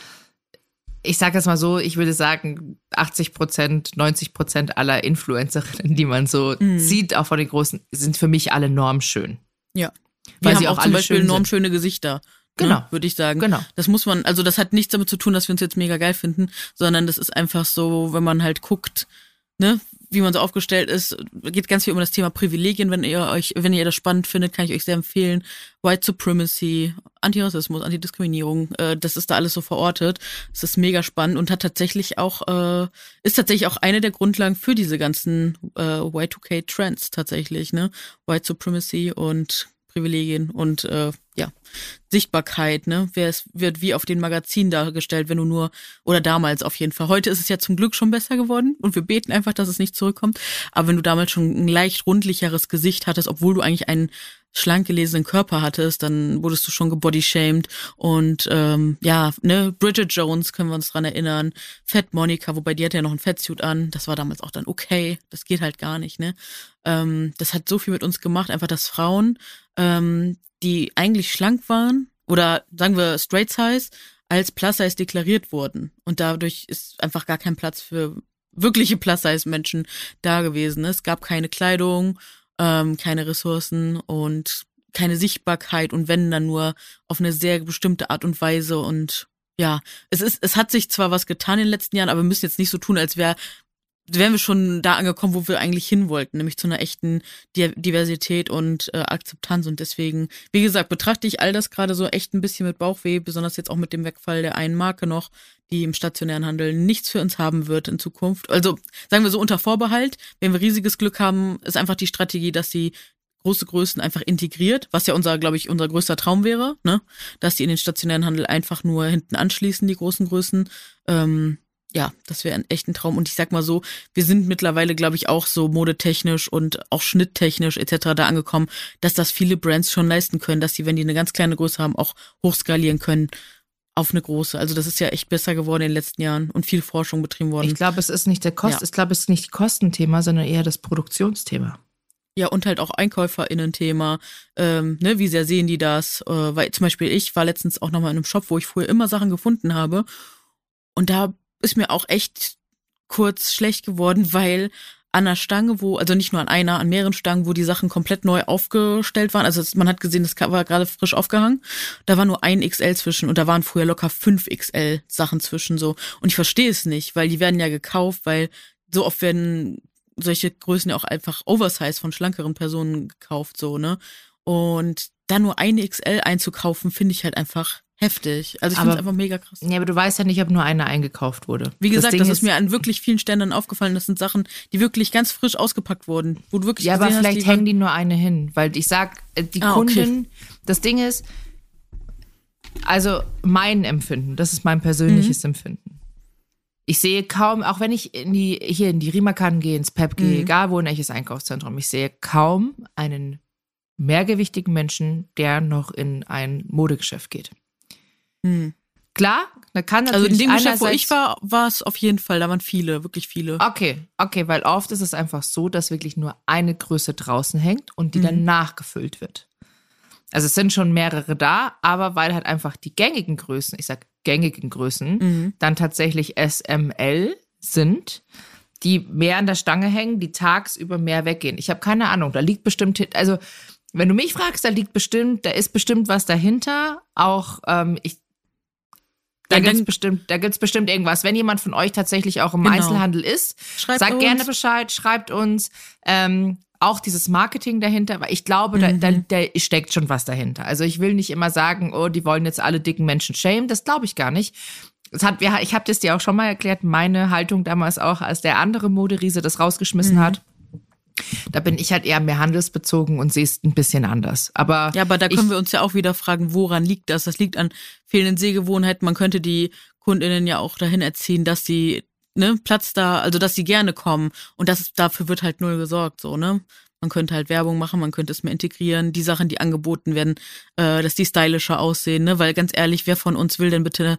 ich sage jetzt mal so, ich würde sagen, achtzig Prozent, neunzig Prozent aller Influencerinnen, die man so Mhm. sieht, auch von den Großen, sind für mich alle normschön. Ja. Weil Wir haben sie auch auch zum alle Beispiel schön sind. normschöne Gesichter. Genau. Ne, würde ich sagen. Genau. Das muss man, also das hat nichts damit zu tun, dass wir uns jetzt mega geil finden, sondern das ist einfach so, wenn man halt guckt, ne, wie man so aufgestellt ist, geht ganz viel um das Thema Privilegien. Wenn ihr euch, wenn ihr das spannend findet, kann ich euch sehr empfehlen. White Supremacy, Antirassismus, Antidiskriminierung, äh, das ist da alles so verortet. Es ist mega spannend und hat tatsächlich auch, äh, ist tatsächlich auch eine der Grundlagen für diese ganzen äh, Y zwei K Trends tatsächlich, ne? White Supremacy und Privilegien und äh, ja, Sichtbarkeit, ne? Wer es wird wie auf den Magazinen dargestellt, wenn du nur, oder damals auf jeden Fall. Heute ist es ja zum Glück schon besser geworden und wir beten einfach, dass es nicht zurückkommt. Aber wenn du damals schon ein leicht rundlicheres Gesicht hattest, obwohl du eigentlich einen schlank gelesenen Körper hattest, dann wurdest du schon gebodyshamed und ähm, ja, ne, Bridget Jones können wir uns dran erinnern, Fat Monica, wobei die hatte ja noch ein Fettsuit an, das war damals auch dann okay, das geht halt gar nicht, ne? Ähm, das hat so viel mit uns gemacht, einfach, dass Frauen, ähm, die eigentlich schlank waren oder sagen wir straight size, als plus size deklariert wurden und dadurch ist einfach gar kein Platz für wirkliche plus size Menschen da gewesen. Es gab keine Kleidung, ähm, keine Ressourcen und keine Sichtbarkeit und wenn dann nur auf eine sehr bestimmte Art und Weise und ja, es ist, es hat sich zwar was getan in den letzten Jahren, aber wir müssen jetzt nicht so tun, als wäre wären wir schon da angekommen, wo wir eigentlich hin wollten, nämlich zu einer echten Diversität und äh, Akzeptanz. Und deswegen, wie gesagt, betrachte ich all das gerade so echt ein bisschen mit Bauchweh, besonders jetzt auch mit dem Wegfall der einen Marke noch, die im stationären Handel nichts für uns haben wird in Zukunft. Also sagen wir so unter Vorbehalt, wenn wir riesiges Glück haben, ist einfach die Strategie, dass sie große Größen einfach integriert, was ja unser, glaube ich, unser größter Traum wäre, ne, dass die in den stationären Handel einfach nur hinten anschließen, die großen Größen. Ähm, Ja, das wäre ein echter Traum. Und ich sag mal so, wir sind mittlerweile, glaube ich, auch so modetechnisch und auch schnitttechnisch et cetera da angekommen, dass das viele Brands schon leisten können, dass sie, wenn die eine ganz kleine Größe haben, auch hochskalieren können auf eine große. Also das ist ja echt besser geworden in den letzten Jahren und viel Forschung betrieben worden. Ich glaube, es ist nicht der Kost, Ja. ich glaube, es ist nicht Kostenthema, sondern eher das Produktionsthema. Ja, und halt auch EinkäuferInnen-Thema, ähm, ne, wie sehr sehen die das? Äh, weil zum Beispiel ich war letztens auch nochmal in einem Shop, wo ich früher immer Sachen gefunden habe und da ist mir auch echt kurz schlecht geworden, weil an der Stange, wo, also nicht nur an einer, an mehreren Stangen, wo die Sachen komplett neu aufgestellt waren, also es, man hat gesehen, das war gerade frisch aufgehangen, da war nur ein X L zwischen und da waren früher locker fünf X L Sachen zwischen so. Und ich verstehe es nicht, weil die werden ja gekauft, weil so oft werden solche Größen ja auch einfach Oversize von schlankeren Personen gekauft, so, ne? Und da nur eine X L einzukaufen, finde ich halt einfach heftig. Also ich finde es einfach mega krass. Ja, aber du weißt ja nicht, ob nur eine eingekauft wurde. Wie gesagt, das, Ding ist mir an wirklich vielen Ständen aufgefallen. Das sind Sachen, die wirklich ganz frisch ausgepackt wurden. Wo du wirklich Ja, aber gesehen hast, vielleicht die hängen die nur eine hin, weil ich sag, äh, die Ah, okay. Kundin, das Ding ist, also mein Empfinden, das ist mein persönliches Mhm. Empfinden. Ich sehe kaum, auch wenn ich in die, hier in die Rimakan gehe, ins Pep gehe, Mhm. egal wo, in welches Einkaufszentrum, ich sehe kaum einen mehrgewichtigen Menschen, der noch in ein Modegeschäft geht. Hm. Klar, da kann Also natürlich in dem Geschäft, wo einerseits- ich war, war es auf jeden Fall, da waren viele, wirklich viele. Okay, okay, weil oft ist es einfach so, dass wirklich nur eine Größe draußen hängt und die Mhm. dann nachgefüllt wird. Also es sind schon mehrere da, aber weil halt einfach die gängigen Größen, ich sag gängigen Größen, mhm. dann tatsächlich S M L sind, die mehr an der Stange hängen, die tagsüber mehr weggehen. Ich habe keine Ahnung, da liegt bestimmt, also wenn du mich fragst, da liegt bestimmt, da ist bestimmt was dahinter. Auch ähm, ich, da ja, gibt's bestimmt, da gibt's bestimmt irgendwas. Wenn jemand von euch tatsächlich auch im genau. Einzelhandel ist, schreibt sagt uns. Gerne Bescheid, schreibt uns. Ähm, auch dieses Marketing dahinter, weil ich glaube, mhm. da, da, da steckt schon was dahinter. Also ich will nicht immer sagen, oh, die wollen jetzt alle dicken Menschen shamen. Das glaube ich gar nicht. Das hat, ja, ich habe das dir auch schon mal erklärt, meine Haltung damals auch, als der andere Moderiese das rausgeschmissen mhm. hat. Da bin ich halt eher mehr handelsbezogen und sehe es ein bisschen anders. Aber ja, aber da können ich, wir uns ja auch wieder fragen, woran liegt das? Das liegt an fehlenden Sehgewohnheiten. Man könnte die KundInnen ja auch dahin erziehen, dass sie ne Platz da, also dass sie gerne kommen und das dafür wird halt null gesorgt, so ne. Man könnte halt Werbung machen, man könnte es mehr integrieren, die Sachen, die angeboten werden, äh, dass die stylischer aussehen, ne, weil ganz ehrlich, wer von uns will denn bitte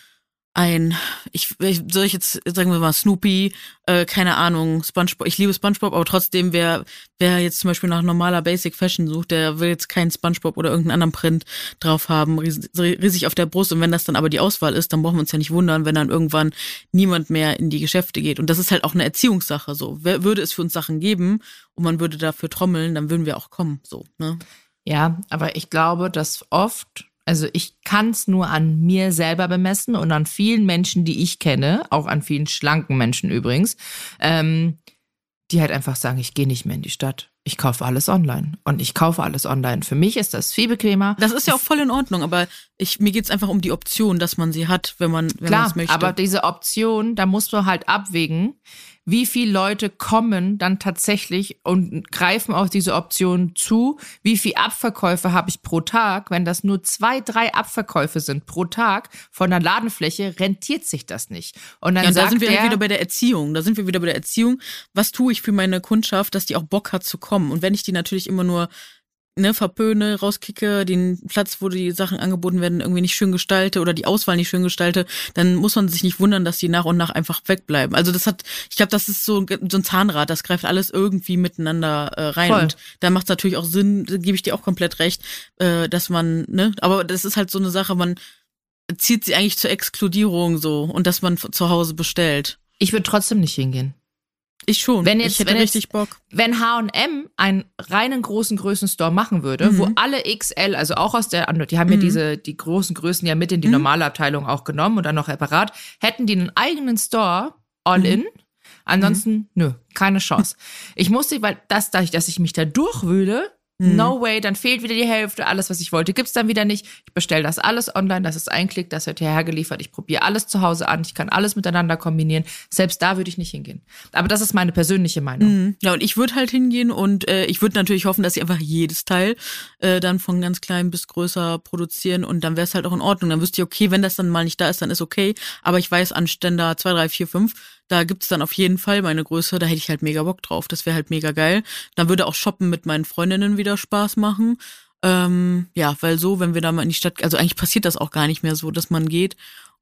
ein, ich, soll ich jetzt, sagen wir mal, Snoopy, äh, keine Ahnung, SpongeBob, ich liebe SpongeBob, aber trotzdem, wer, wer jetzt zum Beispiel nach normaler Basic Fashion sucht, der will jetzt keinen SpongeBob oder irgendeinen anderen Print drauf haben, ries- riesig auf der Brust, und wenn das dann aber die Auswahl ist, dann brauchen wir uns ja nicht wundern, wenn dann irgendwann niemand mehr in die Geschäfte geht, und das ist halt auch eine Erziehungssache, so, wer, würde es für uns Sachen geben und man würde dafür trommeln, dann würden wir auch kommen, so, ne? Ja, aber ich glaube, dass oft, also ich kann es nur an mir selber bemessen und an vielen Menschen, die ich kenne, auch an vielen schlanken Menschen übrigens, ähm, die halt einfach sagen, ich gehe nicht mehr in die Stadt. Ich kaufe alles online und ich kaufe alles online. Für mich ist das viel bequemer. Das ist ja auch voll in Ordnung, aber ich, mir geht's einfach um die Option, dass man sie hat, wenn man wenn man es möchte. Aber diese Option, da musst du halt abwägen, wie viele Leute kommen dann tatsächlich und greifen auf diese Option zu, wie viele Abverkäufe habe ich pro Tag. Wenn das nur zwei, drei Abverkäufe sind pro Tag von der Ladenfläche, rentiert sich das nicht. Und dann ja, und sagt da sind wir der, halt wieder bei der Erziehung. Da sind wir wieder bei der Erziehung. Was tue ich für meine Kundschaft, dass die auch Bock hat zu kommen? Und wenn ich die natürlich immer nur ne, verpöne, rauskicke, den Platz, wo die Sachen angeboten werden, irgendwie nicht schön gestalte oder die Auswahl nicht schön gestalte, dann muss man sich nicht wundern, dass die nach und nach einfach wegbleiben. Also das hat, ich glaube, das ist so, so ein Zahnrad, das greift alles irgendwie miteinander äh, rein. Voll. Und da macht es natürlich auch Sinn, da gebe ich dir auch komplett recht, äh, dass man, ne, aber das ist halt so eine Sache, man zieht sie eigentlich zur Exkludierung so und dass man zu Hause bestellt. Ich würde trotzdem nicht hingehen. Ich schon. Wenn jetzt, ich hätte wenn richtig jetzt, Bock. Wenn H und M einen reinen großen Größenstore machen würde, mhm. wo alle X L, also auch aus der, die haben mhm. ja diese, die großen Größen ja mit in die mhm. normale Abteilung auch genommen und dann noch separat, hätten die einen eigenen Store, all mhm. in. Ansonsten, mhm. nö, keine Chance. Ich musste, weil das, dadurch, dass ich mich da durchwühle, mhm. no way, dann fehlt wieder die Hälfte, alles, was ich wollte, gibt's dann wieder nicht. Ich bestelle das alles online, das ist ein Klick, das wird hierher geliefert. Ich probiere alles zu Hause an, ich kann alles miteinander kombinieren. Selbst da würde ich nicht hingehen. Aber das ist meine persönliche Meinung. Mhm. Ja, und ich würde halt hingehen und äh, ich würde natürlich hoffen, dass sie einfach jedes Teil äh, dann von ganz klein bis größer produzieren und dann wäre es halt auch in Ordnung. Dann wüsste ich, okay, wenn das dann mal nicht da ist, dann ist okay. Aber ich weiß, an Ständer zwei, drei, vier, fünf, da gibt's dann auf jeden Fall meine Größe, da hätte ich halt mega Bock drauf. Das wäre halt mega geil. Dann würde auch Shoppen mit meinen Freundinnen wieder Spaß machen. Ähm, ja, weil so, wenn wir da mal in die Stadt, also eigentlich passiert das auch gar nicht mehr so, dass man geht.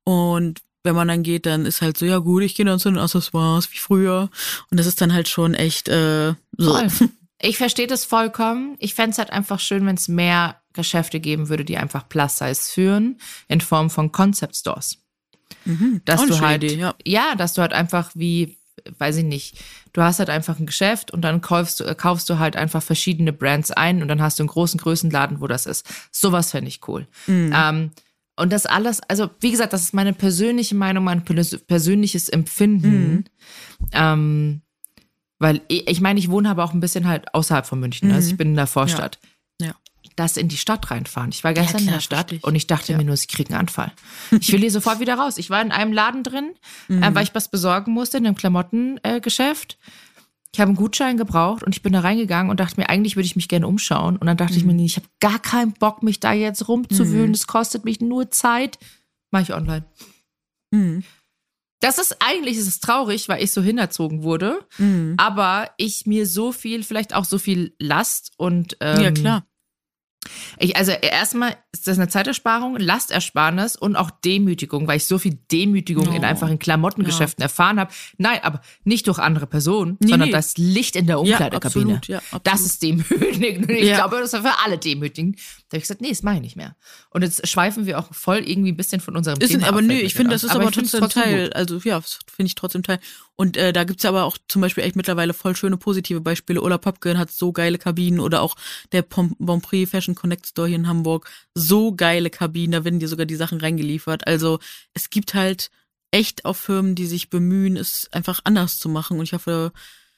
Und wenn man dann geht, dann ist halt so, ja gut, ich gehe dann zu den Accessoires wie früher. Und das ist dann halt schon echt äh, so. Voll. Ich verstehe das vollkommen. Ich fände es halt einfach schön, wenn es mehr Geschäfte geben würde, die einfach Plus-Size führen, in Form von Concept-Stores. Mhm, dass du halt, Idee, ja. ja, dass du halt einfach wie, weiß ich nicht, du hast halt einfach ein Geschäft und dann kaufst du, kaufst du halt einfach verschiedene Brands ein und dann hast du einen großen Größenladen, wo das ist. Sowas fände ich cool. Mhm. Ähm, und das alles, also wie gesagt, das ist meine persönliche Meinung, mein persönliches Empfinden. Mhm. Ähm, weil ich, ich meine, ich wohne aber auch ein bisschen halt außerhalb von München, mhm. also ich bin in der Vorstadt. Ja. ja. Das in die Stadt reinfahren. Ich war gestern ja, klar, in der Stadt ich. und ich dachte ja. mir nur, ich kriege einen Anfall. Ich will hier sofort wieder raus. Ich war in einem Laden drin, mhm. äh, weil ich was besorgen musste in einem Klamottengeschäft. Äh, ich habe einen Gutschein gebraucht und ich bin da reingegangen und dachte mir, eigentlich würde ich mich gerne umschauen. Und dann dachte mhm. ich mir, nee, ich habe gar keinen Bock, mich da jetzt rumzuwühlen. Es mhm. kostet mich nur Zeit. Mache ich online. Mhm. Das ist eigentlich, ist es traurig, weil ich so hinerzogen wurde. Mhm. Aber ich mir so viel, vielleicht auch so viel Last und ähm, ja, klar. Ich, also erstmal ist das eine Zeitersparung, Lastersparnis und auch Demütigung, weil ich so viel Demütigung Oh. in einfachen Klamottengeschäften Ja. erfahren habe. Nein, aber nicht durch andere Personen, Nee, sondern nee. das Licht in der Umkleidekabine. Ja, absolut, ja, absolut. Das ist demütigend. Und ich Ja. glaube, das war für alle demütigend. Da habe ich gesagt, nee, das mache ich nicht mehr. Und jetzt schweifen wir auch voll irgendwie ein bisschen von unserem Ist, Thema aber ab, nö, fällt mir ich finde, gerade das ist auf. aber, ich find's trotzdem Teil. gut. Also ja, das finde ich trotzdem Teil. Und äh, da gibt's ja aber auch zum Beispiel echt mittlerweile voll schöne positive Beispiele. Ulla Popken hat so geile Kabinen oder auch der Pom- Bonprix Fashion Connect Store hier in Hamburg. So geile Kabinen, da werden dir sogar die Sachen reingeliefert. Also es gibt halt echt auch Firmen, die sich bemühen, es einfach anders zu machen. Und ich hoffe,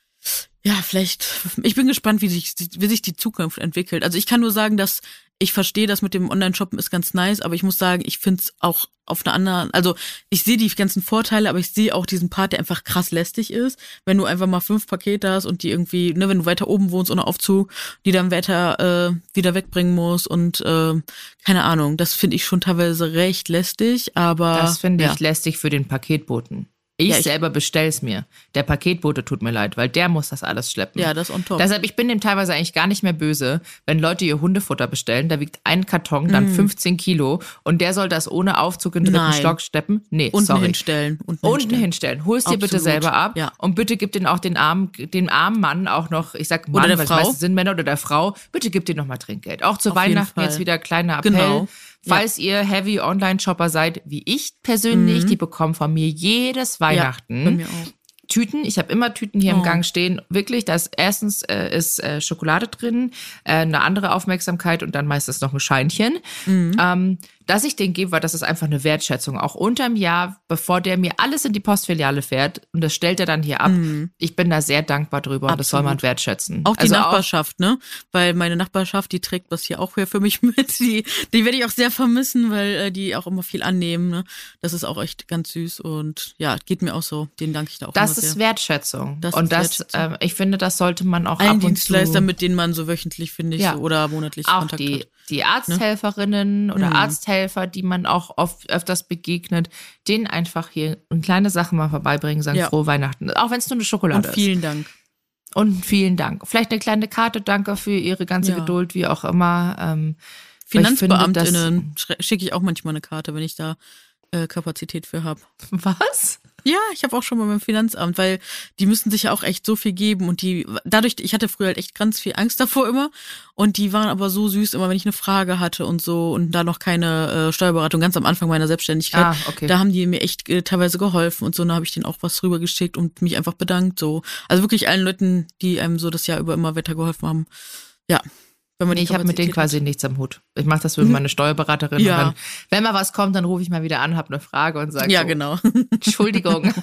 ja, vielleicht, ich bin gespannt, wie sich, wie sich die Zukunft entwickelt. Also ich kann nur sagen, dass ich verstehe, das mit dem Online-Shoppen ist ganz nice, aber ich muss sagen, ich finde es auch auf einer anderen, also ich sehe die ganzen Vorteile, aber ich sehe auch diesen Part, der einfach krass lästig ist. Wenn du einfach mal fünf Pakete hast und die irgendwie, ne, wenn du weiter oben wohnst ohne Aufzug, die dann weiter äh, wieder wegbringen musst und äh, keine Ahnung, das finde ich schon teilweise recht lästig, aber Das finde ja. ich lästig für den Paketboten. Ich, Ja, ich- selber bestell's mir. Der Paketbote tut mir leid, weil der muss das alles schleppen. Ja, das on top. Deshalb, ich bin dem teilweise eigentlich gar nicht mehr böse, wenn Leute ihr Hundefutter bestellen, da wiegt ein Karton dann fünfzehn Kilo und der soll das ohne Aufzug in den dritten Mm. Nein. Stock schleppen. Nee, Unten sorry. hinstellen. Unten Unten hinstellen. hinstellen. Hol's dir bitte Absolut. selber ab Ja. und bitte gib den auch den armen, den armen Mann auch noch, ich sag Mann, Oder der weil es Frau. meistens sind Männer oder der Frau, bitte gib dir noch mal Trinkgeld. Auch zu Auf jeden Weihnachten Fall. jetzt wieder kleiner Appell. Genau. Falls ihr Heavy Online-Shopper seid, wie ich persönlich, die bekommen von mir jedes Weihnachten Ja, bei mir auch. Tüten. Ich habe immer Tüten hier im Oh. Gang stehen. Wirklich, da ist erstens äh, ist äh, Schokolade drin, äh, eine andere Aufmerksamkeit und dann meistens noch ein Scheinchen. Ähm, dass ich den gebe, weil das ist einfach eine Wertschätzung. Auch unterm Jahr, bevor der mir alles in die Postfiliale fährt und das stellt er dann hier ab. Ich bin da sehr dankbar drüber und das soll man Absolut. wertschätzen. Auch die Also Nachbarschaft, ne? Weil meine Nachbarschaft, die trägt das hier auch hier für mich mit. Die, die werde ich auch sehr vermissen, weil äh, die auch immer viel annehmen. Ne? Das ist auch echt ganz süß und ja, geht mir auch so. Den danke ich da auch Das immer ist sehr. Wertschätzung. Das und ist das, Wertschätzung. ähm, ich finde, das sollte man auch Allen ab und Dienstleister, zu. mit denen man so wöchentlich, finde ich, Ja. so, oder monatlich Auch Kontakt die, hat. die Arzthelferinnen oder Mhm. Arzthelfer, die man auch oft öfters begegnet, denen einfach hier eine kleine Sache mal vorbeibringen, sagen Ja. frohe Weihnachten. Auch wenn es nur eine Schokolade Und vielen Dank. ist. Und vielen Dank. Vielleicht eine kleine Karte, danke für Ihre ganze Ja. Geduld, wie auch immer. Ähm, weil ich finde, das- FinanzbeamtInnen schre- schicke ich auch manchmal eine Karte, wenn ich da äh, Kapazität für habe. Was? Ja, ich habe auch schon mal beim Finanzamt, weil die müssen sich ja auch echt so viel geben und die, dadurch, ich hatte früher halt echt ganz viel Angst davor immer und die waren aber so süß, immer wenn ich eine Frage hatte und so und da noch keine äh, Steuerberatung, ganz am Anfang meiner Selbstständigkeit, Ah, okay. da haben die mir echt äh, teilweise geholfen und so, da habe ich denen auch was rübergeschickt und mich einfach bedankt, so. Also wirklich allen Leuten, die einem so das Jahr über immer weitergeholfen haben. Ja. Wenn man die Ich habe mit denen Kapazität quasi nichts am Hut. Ich mache das für meine Steuerberaterin. Ja. Und wenn, wenn mal was kommt, dann rufe ich mal wieder an, habe eine Frage und sage hat. Ja, so, genau. Entschuldigung.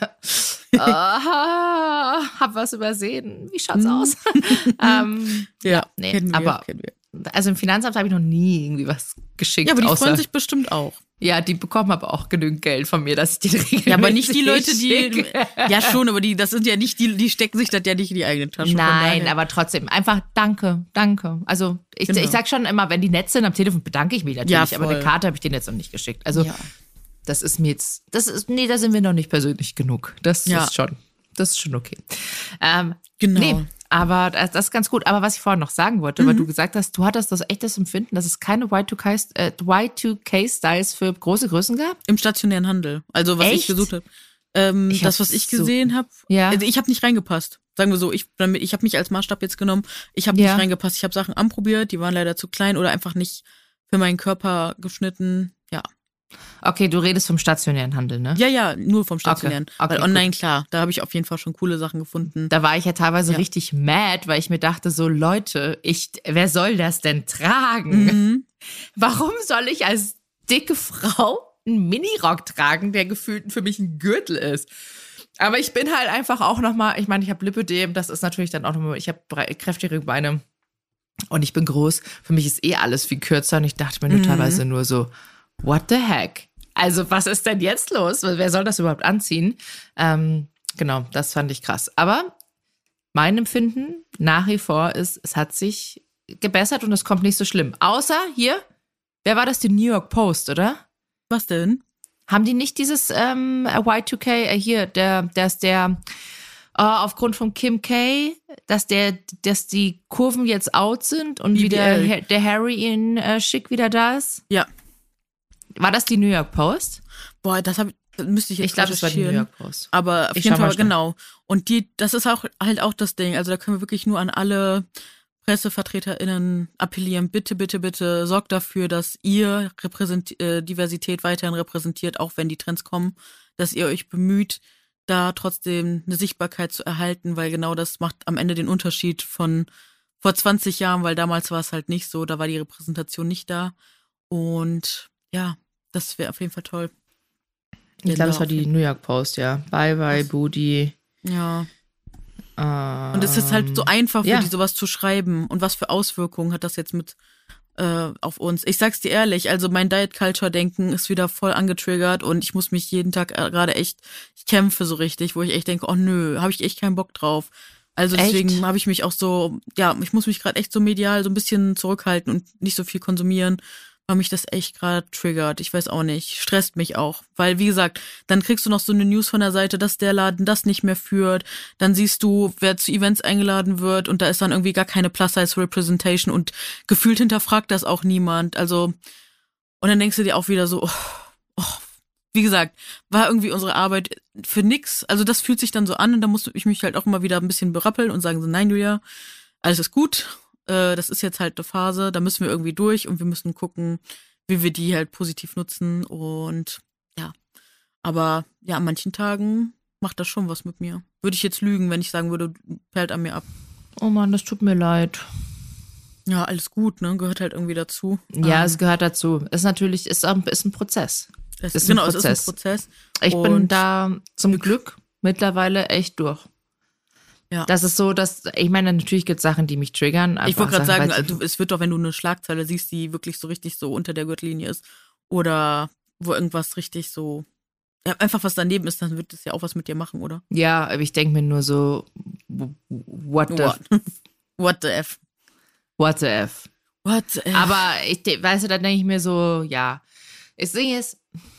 Aha, hab was übersehen. Wie schaut's aus? ähm, Ja, nee, kennen wir, aber kennen wir. also im Finanzamt habe ich noch nie irgendwie was geschickt. Ja, aber die außer, freuen sich bestimmt auch. ja, die bekommen aber auch genügend Geld von mir, dass ich die regelmäßig Ja, aber nicht die Leute, die. schicke. Ja, schon, aber die, das sind ja nicht die, die stecken sich das ja nicht in die eigene Tasche. von Nein, daher. aber trotzdem, einfach danke, danke. Also ich, Genau. ich sag schon immer, wenn die nett sind am Telefon, bedanke ich mich natürlich, Ja, aber voll. eine Karte habe ich denen jetzt noch nicht geschickt. Also Ja. das ist mir jetzt, das ist, nee, da sind wir noch nicht persönlich genug. Das Ja. ist schon, das ist schon okay. Ähm, Genau. Nee, aber das, das ist ganz gut. Aber was ich vorhin noch sagen wollte, Mhm. weil du gesagt hast, du hattest das echt das Empfinden, dass es keine Y zwei K äh, Y zwei K-Styles für große Größen gab? Im stationären Handel. Also was Echt? ich gesucht habe. Ähm, Ich das, hab was ich so- gesehen habe. Ja. Also ich habe nicht reingepasst. Sagen wir so, ich, damit- ich habe mich als Maßstab jetzt genommen. Ich habe Ja. nicht reingepasst. Ich habe Sachen anprobiert, die waren leider zu klein oder einfach nicht für meinen Körper geschnitten. Ja. Okay, du redest vom stationären Handel, ne? Ja, ja, nur vom stationären. Okay, okay, Weil online, klar, da habe ich auf jeden Fall schon coole Sachen gefunden. Da war ich ja teilweise Ja. richtig mad, weil ich mir dachte, so Leute, ich, wer soll das denn tragen? Mhm. Warum soll ich als dicke Frau einen Minirock tragen, der gefühlt für mich ein Gürtel ist? Aber ich bin halt einfach auch nochmal, ich meine, ich habe Lipödem, das ist natürlich dann auch nochmal, ich habe kräftige Beine und ich bin groß. Für mich ist eh alles viel kürzer und ich dachte mir nur Mhm. teilweise nur so, what the heck? Also was ist denn jetzt los? Wer soll das überhaupt anziehen? Ähm, genau, das fand ich krass. Aber mein Empfinden nach wie vor ist, es hat sich gebessert und es kommt nicht so schlimm. Außer hier, wer war das? Die New York Post, oder? Was denn? Haben die nicht dieses ähm, Y zwei K, äh, hier, der, der ist der, äh, aufgrund von Kim K, dass der, dass die Kurven jetzt out sind und B B L. wieder der Harry in äh, Schick wieder da ist? Ja. War das die New York Post? Boah, das, hab, das müsste ich jetzt Ich glaube, das war die New recherchieren. York Post. Aber auf Ich jeden schau mal Fall, schnell. genau. Und die, das ist auch halt auch das Ding. Also da können wir wirklich nur an alle PressevertreterInnen appellieren. Bitte, bitte, bitte sorgt dafür, dass ihr repräsent- äh, Diversität weiterhin repräsentiert, auch wenn die Trends kommen. Dass ihr euch bemüht, da trotzdem eine Sichtbarkeit zu erhalten, weil genau das macht am Ende den Unterschied von vor zwanzig Jahren, weil damals war es halt nicht so, da war die Repräsentation nicht da. Und ja, das wäre auf jeden Fall toll. Ich glaube, das war die New York Post, ja. Bye, bye, Booty. Ja. Ähm, Und es ist halt so einfach für ja. die sowas zu schreiben. Und was für Auswirkungen hat das jetzt mit äh, auf uns? Ich sag's dir ehrlich, also mein Diet-Culture-Denken ist wieder voll angetriggert und ich muss mich jeden Tag äh, gerade echt, ich kämpfe so richtig, wo ich echt denke, oh nö, habe ich echt keinen Bock drauf. Also deswegen habe ich mich auch so, ja, ich muss mich gerade echt so medial so ein bisschen zurückhalten und nicht so viel konsumieren, weil mich das echt gerade triggert. Ich weiß auch nicht, stresst mich auch. Weil, wie gesagt, dann kriegst du noch so eine News von der Seite, dass der Laden das nicht mehr führt. Dann siehst du, wer zu Events eingeladen wird und da ist dann irgendwie gar keine Plus-Size-Representation und gefühlt hinterfragt das auch niemand. Also, und dann denkst du dir auch wieder so, oh, oh, wie gesagt, war irgendwie unsere Arbeit für nix. Also das fühlt sich dann so an und da musste ich mich halt auch immer wieder ein bisschen berappeln und sagen so, nein, Julia, alles ist gut. Das ist jetzt halt eine Phase, da müssen wir irgendwie durch und wir müssen gucken, wie wir die halt positiv nutzen und ja, aber ja, an manchen Tagen macht das schon was mit mir. Würde ich jetzt lügen, wenn ich sagen würde, perlt an mir ab. Oh Mann, das tut mir leid. Ja, alles gut, ne, gehört halt irgendwie dazu. Ja, ähm, es gehört dazu. Ist natürlich, ist, ein- ist ein Prozess. es, ist ein genau, Prozess. es ist ein Prozess. Ich bin Und da zum Glück mittlerweile echt durch. Ja. Das ist so, dass, ich meine, natürlich gibt es Sachen, die mich triggern. Ich wollte gerade Sachen, sagen, weil- also, es wird doch, wenn du eine Schlagzeile siehst, die wirklich so richtig so unter der Gürtellinie ist oder wo irgendwas richtig so, ja, einfach was daneben ist, dann wird das ja auch was mit dir machen, oder? Ja, aber ich denke mir nur so, what the, What? What the F? what the F. What the F? Aber ich, de- weißt du, dann denke ich mir so, ja. Das Ding ist,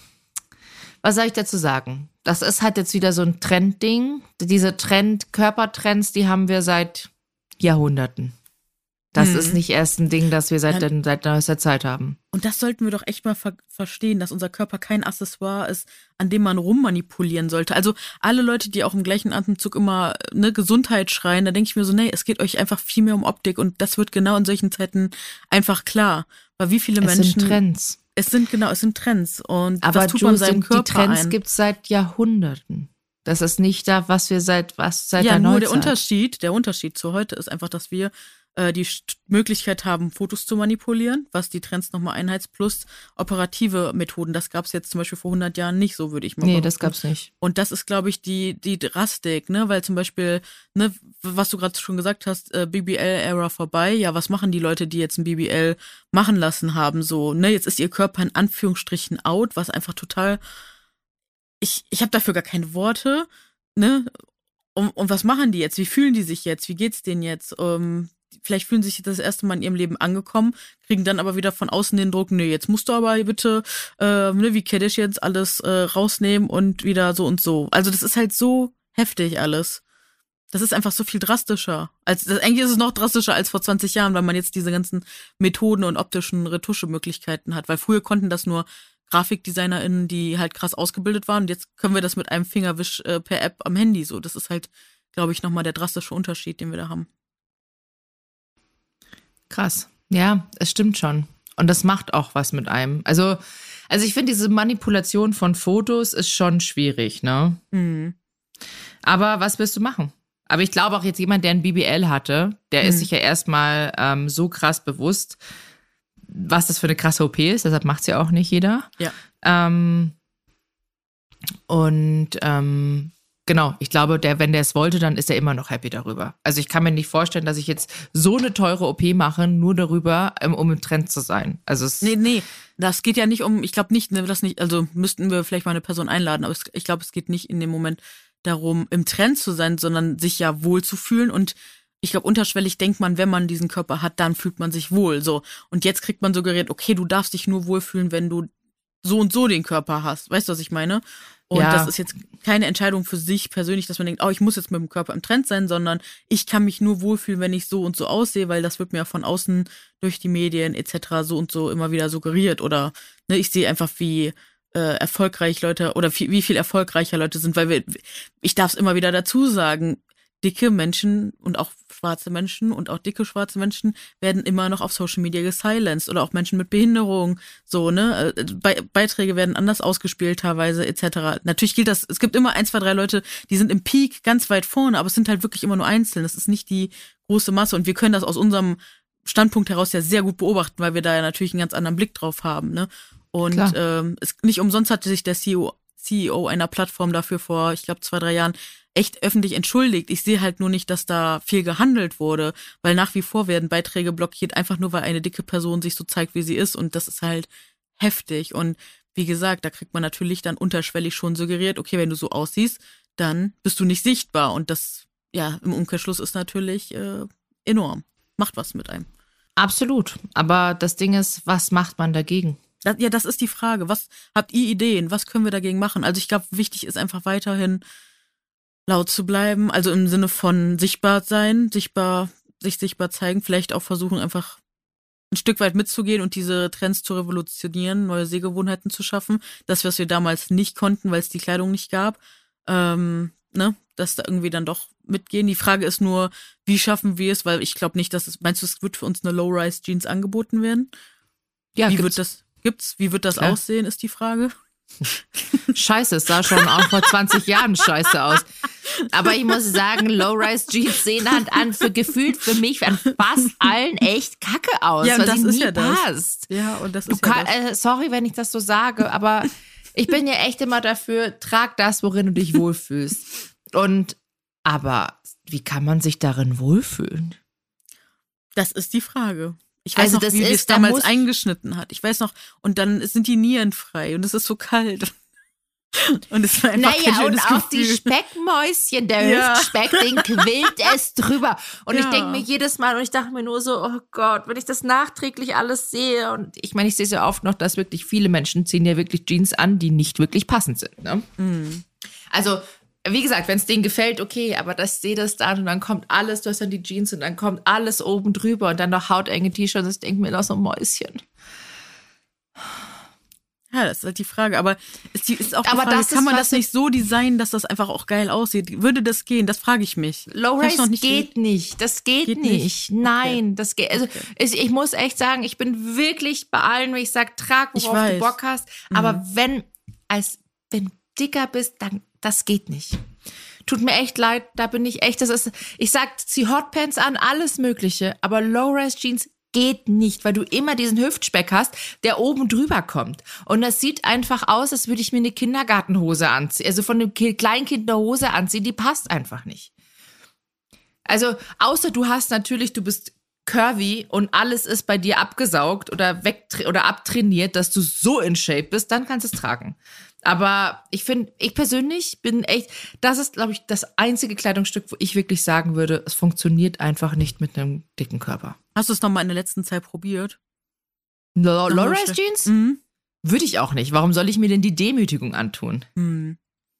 was soll ich dazu sagen? Das ist halt jetzt wieder so ein Trendding. Diese Trend, Körpertrends, die haben wir seit Jahrhunderten. Das Mhm. ist nicht erst ein Ding, das wir seit, Ja. den, seit neuester Zeit haben. Und das sollten wir doch echt mal ver- verstehen, dass unser Körper kein Accessoire ist, an dem man rummanipulieren sollte. Also alle Leute, die auch im gleichen Atemzug immer ne, Gesundheit schreien, da denke ich mir so, nee, es geht euch einfach viel mehr um Optik und das wird genau in solchen Zeiten einfach klar. Weil wie viele Es Menschen... sind Trends. Es sind genau, es sind Trends und Aber das tut Jules, man seinem die Körper Trends ein. gibt es seit Jahrhunderten. Das ist nicht da, was wir seit was seit Ja, der nur Neuzeit. der Unterschied, der Unterschied zu heute ist einfach, dass wir äh, die St- Möglichkeit haben, Fotos zu manipulieren, was die Trends nochmal einheizt, plus operative Methoden. Das gab es jetzt zum Beispiel vor hundert Jahren nicht, so würde ich mal Nee, behaupten. das gab's nicht. Und das ist, glaube ich, die die Drastik, ne, weil zum Beispiel, ne, was du gerade schon gesagt hast, äh, B B L-Ära vorbei. Ja, was machen die Leute, die jetzt ein B B L machen lassen haben? So, ne, jetzt ist ihr Körper in Anführungsstrichen out, was einfach total. Ich ich habe dafür gar keine Worte, ne? Und, und was machen die jetzt? Wie fühlen die sich jetzt? Wie geht's denen jetzt? Ähm, vielleicht fühlen sie sich das erste Mal in ihrem Leben angekommen, kriegen dann aber wieder von außen den Druck, nee, jetzt musst du aber bitte, äh, ne, wie Kardashians alles äh, rausnehmen und wieder so und so. Also das ist halt so heftig alles. Das ist einfach so viel drastischer. Als, das, eigentlich ist es noch drastischer als vor zwanzig Jahren, weil man jetzt diese ganzen Methoden und optischen Retuschemöglichkeiten hat. Weil früher konnten das nur GrafikdesignerInnen, die halt krass ausgebildet waren. Und jetzt können wir das mit einem Fingerwisch äh, per App am Handy so. Das ist halt, glaube ich, nochmal der drastische Unterschied, den wir da haben. Krass. Ja, es stimmt schon. Und das macht auch was mit einem. Also, also ich finde, diese Manipulation von Fotos ist schon schwierig, ne? Mhm. Aber was willst du machen? Aber ich glaube auch jetzt jemand, der ein B B L hatte, der Mhm. ist sich ja erstmal ähm, so krass bewusst, was das für eine krasse O P ist. Deshalb macht es ja auch nicht jeder. Ja. Ähm, und ähm, genau, ich glaube, der, wenn der es wollte, dann ist er immer noch happy darüber. Also ich kann mir nicht vorstellen, dass ich jetzt so eine teure O P mache, nur darüber, ähm, um im Trend zu sein. Also es, Nee, nee, das geht ja nicht um, ich glaube nicht, ne, das nicht, also müssten wir vielleicht mal eine Person einladen, aber es, ich glaube, es geht nicht in dem Moment darum, im Trend zu sein, sondern sich ja wohl zu fühlen und ich glaube, unterschwellig denkt man, wenn man diesen Körper hat, dann fühlt man sich wohl, so. Und jetzt kriegt man suggeriert, okay, du darfst dich nur wohlfühlen, wenn du so und so den Körper hast. Weißt du, was ich meine? Und ja. das ist jetzt keine Entscheidung für sich persönlich, dass man denkt, oh, ich muss jetzt mit dem Körper im Trend sein, sondern ich kann mich nur wohlfühlen, wenn ich so und so aussehe, weil das wird mir von außen durch die Medien et cetera so und so immer wieder suggeriert. Oder ne, ich sehe einfach, wie äh, erfolgreich Leute oder wie, wie viel erfolgreicher Leute sind, weil wir, ich darf es immer wieder dazu sagen, dicke Menschen und auch schwarze Menschen und auch dicke schwarze Menschen werden immer noch auf Social Media gesilenced oder auch Menschen mit Behinderung, so, ne, Be- Beiträge werden anders ausgespielt teilweise et cetera. Natürlich gilt das, es gibt immer ein, zwei, drei Leute, die sind im Peak ganz weit vorne, aber es sind halt wirklich immer nur Einzelne, das ist nicht die große Masse und wir können das aus unserem Standpunkt heraus ja sehr gut beobachten, weil wir da ja natürlich einen ganz anderen Blick drauf haben, ne, und ähm, es, nicht umsonst hatte sich der C E O, C E O einer Plattform dafür vor, ich glaube, zwei, drei Jahren echt öffentlich entschuldigt. Ich sehe halt nur nicht, dass da viel gehandelt wurde, weil nach wie vor werden Beiträge blockiert, einfach nur, weil eine dicke Person sich so zeigt, wie sie ist und das ist halt heftig und wie gesagt, da kriegt man natürlich dann unterschwellig schon suggeriert, okay, wenn du so aussiehst, dann bist du nicht sichtbar und das, ja, im Umkehrschluss ist natürlich äh, enorm. Macht was mit einem. Absolut, aber das Ding ist, was macht man dagegen? Das, ja, das ist die Frage. Was habt ihr Ideen? Was können wir dagegen machen? Also ich glaube, wichtig ist einfach weiterhin laut zu bleiben, also im Sinne von sichtbar sein, sichtbar, sich sichtbar zeigen, vielleicht auch versuchen, einfach ein Stück weit mitzugehen und diese Trends zu revolutionieren, neue Sehgewohnheiten zu schaffen. Das, was wir damals nicht konnten, weil es die Kleidung nicht gab, ähm, ne, dass da irgendwie dann doch mitgehen. Die Frage ist nur, wie schaffen wir es, weil ich glaube nicht, dass es, meinst du, es wird für uns eine Low-Rise-Jeans angeboten werden? Ja, wie gibt's. wird das, gibt's, wie wird das Klar. aussehen, ist die Frage. Scheiße, es sah schon auch vor zwanzig Jahren scheiße aus. Aber ich muss sagen, Low-Rise-Jeans sehen halt an, für gefühlt für mich an fast allen echt kacke aus, Ja, und was das ihnen ist nie ja das. passt. Ja, und das Du ist ja kann, das. äh, sorry, wenn ich das so sage, aber ich bin ja echt immer dafür, trag das, worin du dich wohlfühlst. Und, aber wie kann man sich darin wohlfühlen? Das ist die Frage. Ich weiß Also noch, das wie ist, es da damals muss- eingeschnitten hat. Ich weiß noch, und dann sind die Nieren frei und es ist so kalt. Und es war einfach kein Naja, und schönes auch die Gefühl. Speckmäuschen, der Ja. Hüftspeck, den quillt es drüber. Und ich Ja. denke mir jedes Mal, und ich dachte mir nur so, oh Gott, wenn ich das nachträglich alles sehe. Und ich meine, ich sehe so oft noch, dass wirklich viele Menschen ziehen ja wirklich Jeans an, die nicht wirklich passend sind. Ne? Mhm. Also, wie gesagt, wenn es denen gefällt, okay, aber das sehe das dann und dann kommt alles, du hast dann die Jeans und dann kommt alles oben drüber und dann noch hautenge T-Shirts. Ich denke mir noch so, Mäuschen. Ja, das ist halt die Frage. Aber ist, die, ist auch die Aber Frage, das kann ist man was das nicht so designen, dass das einfach auch geil aussieht? Würde das gehen? Das frage ich mich. Ich hab's Low-Rise noch nicht geht nicht. Das geht, Geht nicht. nicht? Nein, das geht. Also Okay. ich, ich muss echt sagen, ich bin wirklich bei allen, wenn ich sage, trag, Ich worauf du weiß. Bock hast. Mhm. Aber wenn als wenn du dicker bist, dann das geht nicht. Tut mir echt leid, da bin ich echt. Das ist. Ich sag, zieh Hotpants an, alles Mögliche, aber Low-Rise Jeans geht nicht, weil du immer diesen Hüftspeck hast, der oben drüber kommt. Und das sieht einfach aus, als würde ich mir eine Kindergartenhose anziehen. Also von einem Ki- Kleinkind eine Hose anziehen, die passt einfach nicht. Also, außer du hast natürlich, du bist curvy und alles ist bei dir abgesaugt oder weg oder abtrainiert, dass du so in Shape bist, dann kannst du es tragen. Aber ich finde, ich persönlich bin echt, das ist, glaube ich, das einzige Kleidungsstück, wo ich wirklich sagen würde, es funktioniert einfach nicht mit einem dicken Körper. Hast du es nochmal in der letzten Zeit probiert? Low- Nochmal Low-Rise schnell- Jeans? Mhm. Würde ich auch nicht. Warum soll ich mir denn die Demütigung antun? Mhm.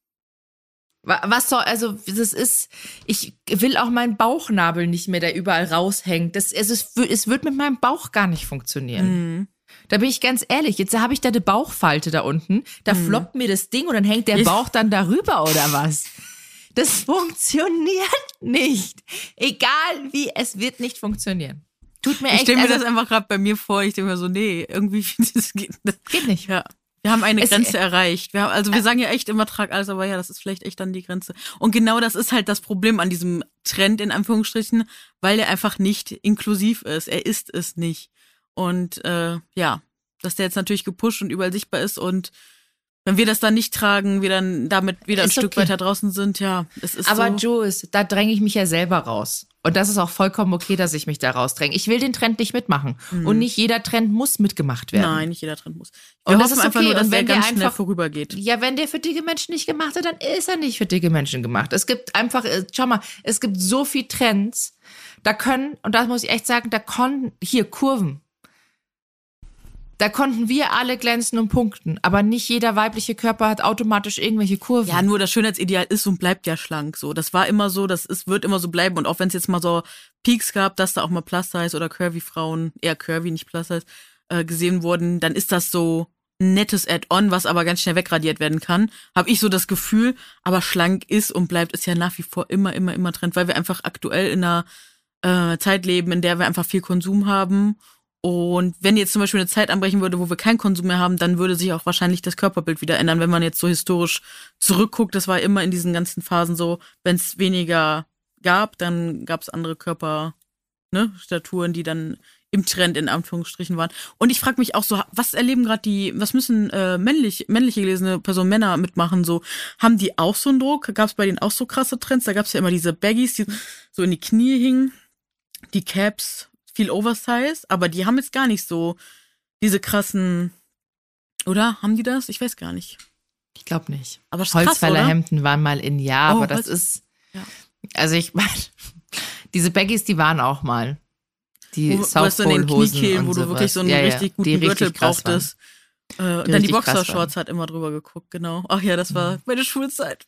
Wa- Was soll, also, das ist, ich will auch meinen Bauchnabel nicht mehr, der überall raushängt. Das, also, es, wür- es wird mit meinem Bauch gar nicht funktionieren. Mhm. Da bin ich ganz ehrlich. Jetzt habe ich da eine Bauchfalte da unten. Da Mhm. floppt mir das Ding und dann hängt der Ich- Bauch dann darüber oder was? Das funktioniert nicht. Egal wie, es wird nicht funktionieren. Tut mir Ich echt, stelle mir also, das einfach gerade bei mir vor. Ich denke mir so, nee, irgendwie das geht, das geht nicht. Ja, wir haben eine Es- Grenze erreicht. Wir haben, also wir sagen ja echt immer, trag alles, aber ja, das ist vielleicht echt dann die Grenze. Und genau das ist halt das Problem an diesem Trend, in Anführungsstrichen, weil der einfach nicht inklusiv ist. Er ist es nicht. Und äh, ja, dass der jetzt natürlich gepusht und überall sichtbar ist und wenn wir das dann nicht tragen, wir dann damit wieder ein Ist Stück okay. weiter draußen sind, ja, es ist Aber so. Jules, da dränge ich mich ja selber raus. Und das ist auch vollkommen okay, dass ich mich da rausdränge. Ich will den Trend nicht mitmachen. Und nicht jeder Trend muss mitgemacht werden. Nein, nicht jeder Trend muss. Wir Und das hoffen ist einfach okay. nur, dass Und der wenn der ganz schnell einfach- vorübergeht. Ja, wenn der für dicke Menschen nicht gemacht ist, dann ist er nicht für dicke Menschen gemacht. Es gibt einfach, äh, schau mal, es gibt so viel Trends, da können, und das muss ich echt sagen, da können, hier, Kurven. Da konnten wir alle glänzen und punkten, aber nicht jeder weibliche Körper hat automatisch irgendwelche Kurven. Ja, nur das Schönheitsideal ist und bleibt ja schlank. So, das war immer so, das ist, wird immer so bleiben. Und auch wenn es jetzt mal so Peaks gab, dass da auch mal Plus-Size oder Curvy-Frauen, eher Curvy, nicht Plus-Size, äh, gesehen wurden, dann ist das so ein nettes Add-on, was aber ganz schnell wegradiert werden kann. Habe ich so das Gefühl, aber schlank ist und bleibt, ist ja nach wie vor immer, immer, immer Trend, weil wir einfach aktuell in einer äh, Zeit leben, in der wir einfach viel Konsum haben. Und wenn jetzt zum Beispiel eine Zeit anbrechen würde, wo wir keinen Konsum mehr haben, dann würde sich auch wahrscheinlich das Körperbild wieder ändern. Wenn man jetzt so historisch zurückguckt, das war immer in diesen ganzen Phasen so, wenn es weniger gab, dann gab es andere Körper, ne, Staturen, die dann im Trend in Anführungsstrichen waren. Und ich frage mich auch so, was erleben gerade die, was müssen äh, männlich, männliche gelesene Personen, Männer mitmachen? So, haben die auch so einen Druck? Gab es bei denen auch so krasse Trends? Da gab es ja immer diese Baggies, die so in die Knie hingen, die Caps, viel Oversize, aber die haben jetzt gar nicht so diese krassen, oder? Haben die das? Ich weiß gar nicht. Ich glaube nicht. Aber krass, Holzfällerhemden waren mal in, ja, oh, aber das Holz- ist, ja. also ich meine, diese Baggies, die waren auch mal. Die Wo, wo hast du in den South-Pole-Hosen Kniekehlen, wo und du sowas. wirklich so einen Ja, ja, richtig guten die Gürtel richtig krass brauchtest. Äh, und Die dann die richtig krass Boxershorts hat immer drüber geguckt, genau. Ach ja, das war meine Schulzeit.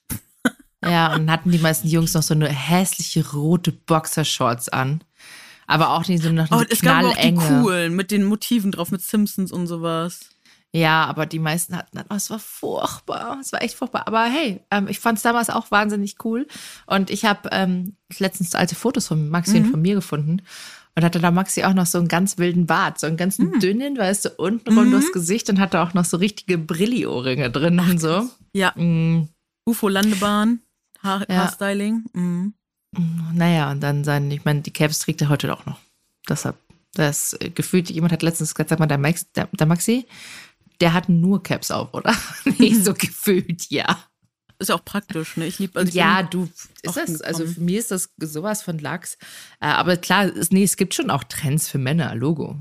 Ja, und dann hatten die meisten Jungs noch so eine hässliche rote Boxershorts an. Aber auch nicht so noch Oh, eine es gab auch die knallenge. coolen mit den Motiven drauf, mit Simpsons und sowas. Ja, aber die meisten hatten dann, oh, es war furchtbar, es war echt furchtbar. Aber hey, ähm, ich fand es damals auch wahnsinnig cool. Und ich habe ähm, letztens alte Fotos von Maxi Mhm. und von mir gefunden. Und hatte da Maxi auch noch so einen ganz wilden Bart, so einen ganz Mhm. dünnen, weißt du, unten rund Mhm. durchs Gesicht und hatte auch noch so richtige Brilli-Ohrringe drin und so. Ja, Mm, U F O-Landebahn, Haar- Ja. Haarstyling. Mhm. naja, und dann sein, ich meine, die Caps trägt er heute auch noch. Deshalb, das äh, gefühlt, jemand hat letztens gesagt, sag mal, der, Max, der, der Maxi, der hat nur Caps auf, oder? Nicht so gefühlt, ja. Ist ja auch praktisch, ne? Ich liebe also ich Ja, bin- du, ist auch das, also gekommen. für mich ist das sowas von Lachs. Äh, aber klar, es, nee, es gibt schon auch Trends für Männer, Logo.